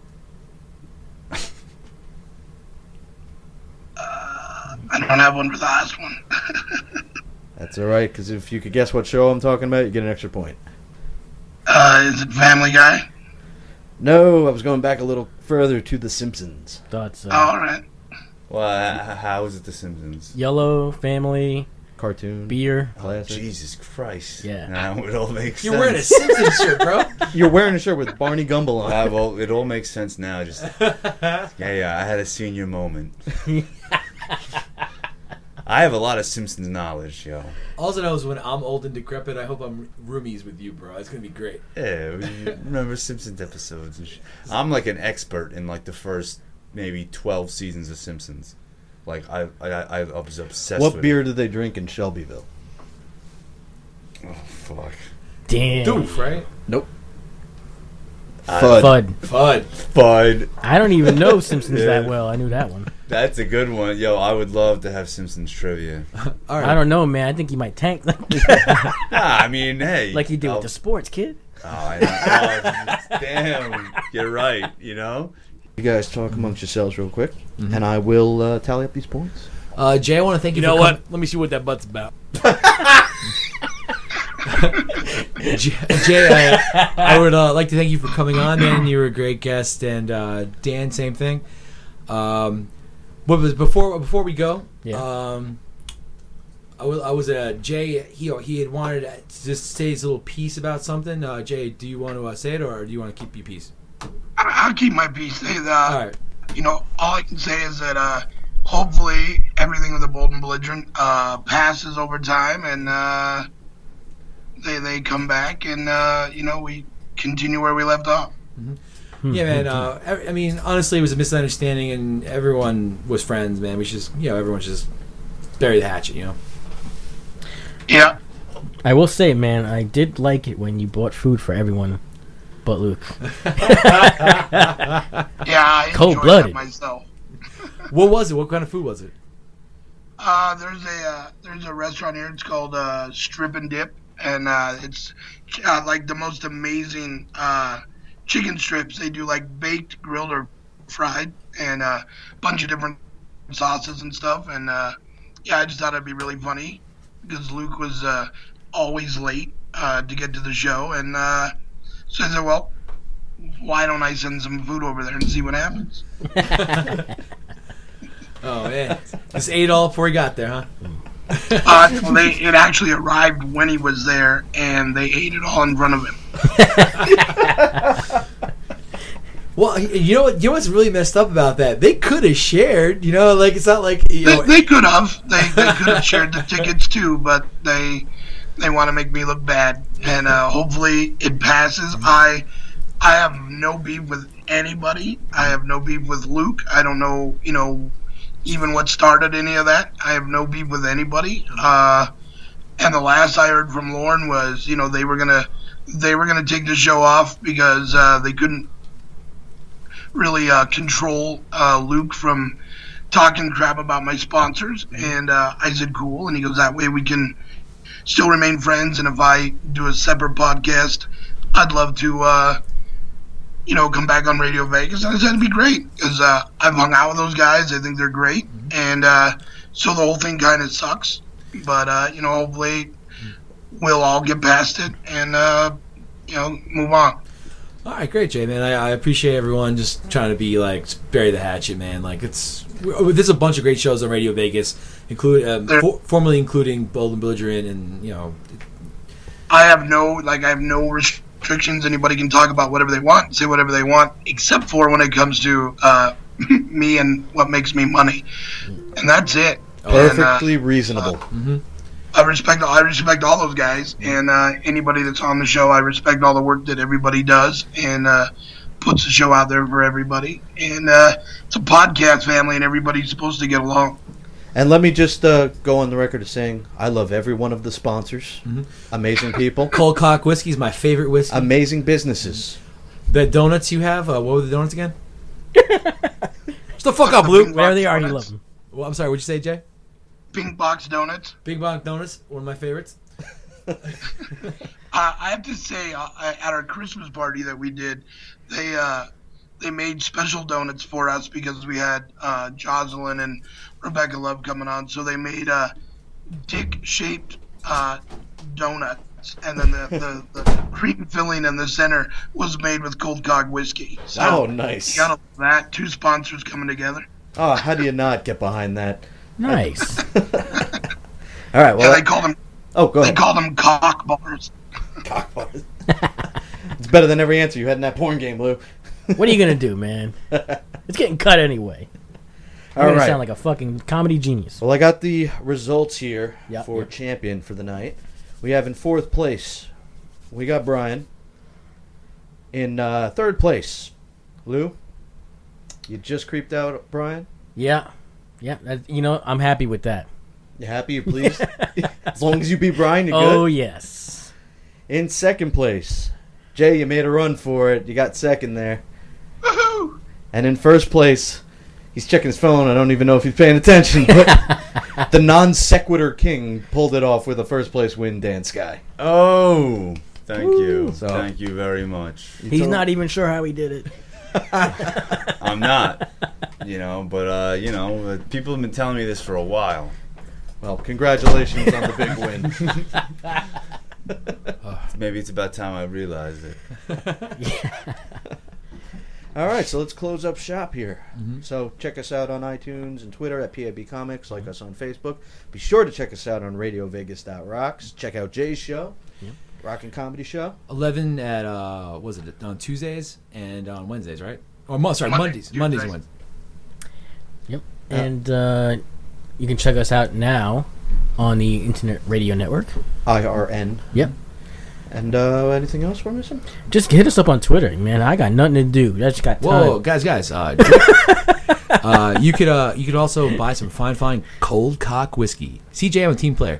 I don't have one for the last one. That's all right, because if you could guess what show I'm talking about, you get an extra point. Is it Family Guy? No, I was going back a little further to The Simpsons. Thought so. Oh, all right. Well, how is it The Simpsons? Yellow, family, Cartoon. beer. Classic. Jesus Christ. Yeah. Now it all makes sense. You're wearing a Simpsons shirt, bro. You're wearing a shirt with Barney Gumble on. Well, it all makes sense now. Just yeah, I had a senior moment. I have a lot of Simpsons knowledge, yo. All I know is when I'm old and decrepit, I hope I'm roomies with you, bro. It's gonna be great. Yeah, we remember Simpsons episodes. And I'm like an expert in like the first maybe 12 seasons of Simpsons. Like I was obsessed. What with beer it. did they drink in Shelbyville? Oh fuck. Damn. Doof, right? Nope. Fud. Fud. I don't even know Simpsons Yeah. that well. I knew that one. That's a good one, yo. I would love to have Simpsons trivia. All right. I don't know, man. I think you might tank Nah, I mean, hey, like you do with the sports, kid. Oh, I know. Damn, you're right. You know. You guys talk amongst yourselves real quick, and I will tally up these points. Jay, I want to thank you. You know for what? Let me see what that butt's about. Jay, I would like to thank you for coming on, man. You were a great guest, and Dan, same thing. What was before we go? Yeah. I was Jay. He had wanted to just say his little piece about something. Jay, do you want to say it, or do you want to keep your piece? I'll keep my piece. All right. You know, all I can say is that hopefully everything with the Bold and Belligerent passes over time, and they come back, and we continue where we left off. Mm-hmm. Yeah, man. I mean, honestly, it was a misunderstanding, and everyone was friends, man. We should just, everyone should just bury the hatchet, Yeah. I will say, man, I did like it when you bought food for everyone but Luke. Yeah, I Cold-blooded. enjoyed that myself. What was it? What kind of food was it? There's a restaurant here. It's called Strip and Dip, and it's like the most amazing chicken strips. They do like baked, grilled, or fried, and a bunch of different sauces and stuff. And I just thought it'd be really funny because Luke was always late to get to the show, and so I said, well, why don't I send some food over there and see what happens? Oh man, just ate it all before he got there, huh? It actually arrived when he was there, and they ate it all in front of him. Well, you know what's really messed up about that? They could have shared. Like it's not like they could have. They could have shared the tickets too, but they want to make me look bad, and hopefully it passes. I have no beef with anybody. I have no beef with Luke. I don't know, even what started any of that. I have no beef with anybody. And the last I heard from Lauren was, they were gonna take the show off because they couldn't really control Luke from talking crap about my sponsors. And I said, cool. And he goes, that way we can still remain friends. And if I do a separate podcast, I'd love to, come back on Radio Vegas. And I said it'd be great because I've hung out with those guys. I think they're great. And so the whole thing kind of sucks. But, hopefully we'll all get past it and, move on. All right, great, Jay, man. I appreciate everyone just trying to be like bury the hatchet, man. Like there's a bunch of great shows on Radio Vegas, formerly including Bold and Belligerent, and I have no restrictions. Anybody can talk about whatever they want, say whatever they want, except for when it comes to me and what makes me money, and that's it. Perfectly reasonable. I respect all those guys, and anybody that's on the show. I respect all the work that everybody does, and puts the show out there for everybody. And it's a podcast family, and everybody's supposed to get along. And let me just go on the record as saying I love every one of the sponsors. Amazing people. Cold Cock Whiskey is my favorite whiskey. Amazing businesses. The donuts you have, what were the donuts again? Shut the fuck up, Blue. Where they are, you love them. Well, I'm sorry, what'd you say, Jay? Pink Box Donuts. Big Box Donuts, one of my favorites. I have to say, at our Christmas party that we did, they made special donuts for us because we had Jocelyn and Rebecca Love coming on. So they made dick-shaped donuts, and then the cream filling in the center was made with Cold Cock Whiskey. So nice. You gotta love that. Two sponsors coming together. Oh, how do you not get behind that? Nice. All right. Well, yeah, they called them. Oh, go ahead. They called them cock bars. Cock bars. It's better than every answer you had in that porn game, Lou. What are you gonna do, man? It's getting cut anyway. You're gonna sound like a fucking comedy genius. Well, I got the results here for Yep. champion for the night. We have in 4th place, we got Brian. In 3rd place, Lou. You just creeped out, Brian. Yeah. I'm happy with that. You happy? You pleased? As long as you beat Brian, you're good. Oh yes. In 2nd place, Jay, you made a run for it. You got 2nd there. Woohoo! And in 1st place, he's checking his phone. I don't even know if he's paying attention. But the non sequitur king pulled it off with a 1st place win, Dan Sky. Oh, thank you. So- Thank you very much. He's not even sure how he did it. I'm not, but people have been telling me this for a while. Well, congratulations on the big win. Maybe it's about time I realized it. All right, so let's close up shop here. So check us out on iTunes and Twitter at PIB Comics. Like us on Facebook. Be sure to check us out on RadioVegas.rocks. Check out Jay's show, Rockin' Comedy Show. 11 at was it on Tuesdays and on Wednesdays, right? Or Mondays and Wednesdays. Yep. And you can check us out now on the Internet Radio Network. IRN. Yep. And anything else we're missing? Just hit us up on Twitter, man. I got nothing to do. I just got time. Whoa, guys! You could also buy some fine Cold Cock Whiskey. CJ, I'm a team player.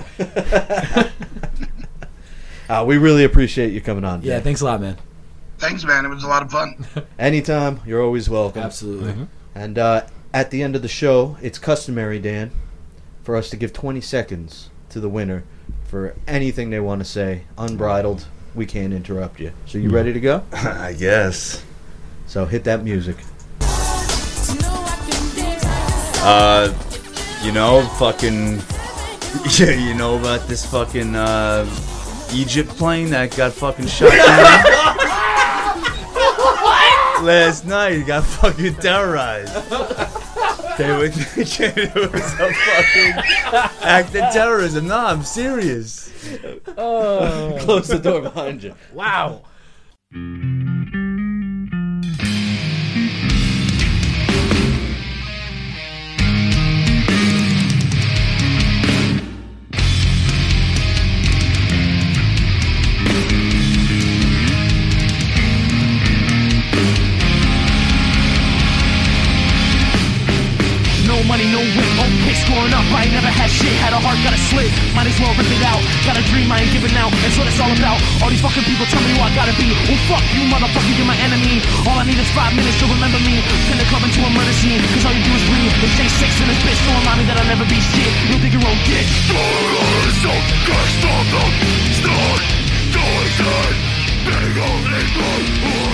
We really appreciate you coming on. Yeah, thanks a lot, man. Thanks, man. It was a lot of fun. Anytime, you're always welcome. Absolutely. And at the end of the show, it's customary, Dan, for us to give 20 seconds to the winner for anything they want to say, unbridled. We can't interrupt you. So you ready to go? I guess. So hit that music. You know about this fucking Egypt plane that got fucking shot down? Last night, it got fucking terrorized. They were thinking it was a fucking act of terrorism. No, I'm serious. Close the door behind you. Wow. Money, no whip, okay, scoring up. I ain't never had shit, had a heart, got a slit. Might as well rip it out. Got a dream, I ain't giving out. That's what it's all about. All these fucking people tell me who I gotta be. Oh fuck you, motherfucker, you're my enemy. All I need is 5 minutes to remember me. Turn the club into a murder scene, cause all you do is breathe. They say sex in this bitch, so remind me that I'll never be shit. You'll dig your own ditch. Start,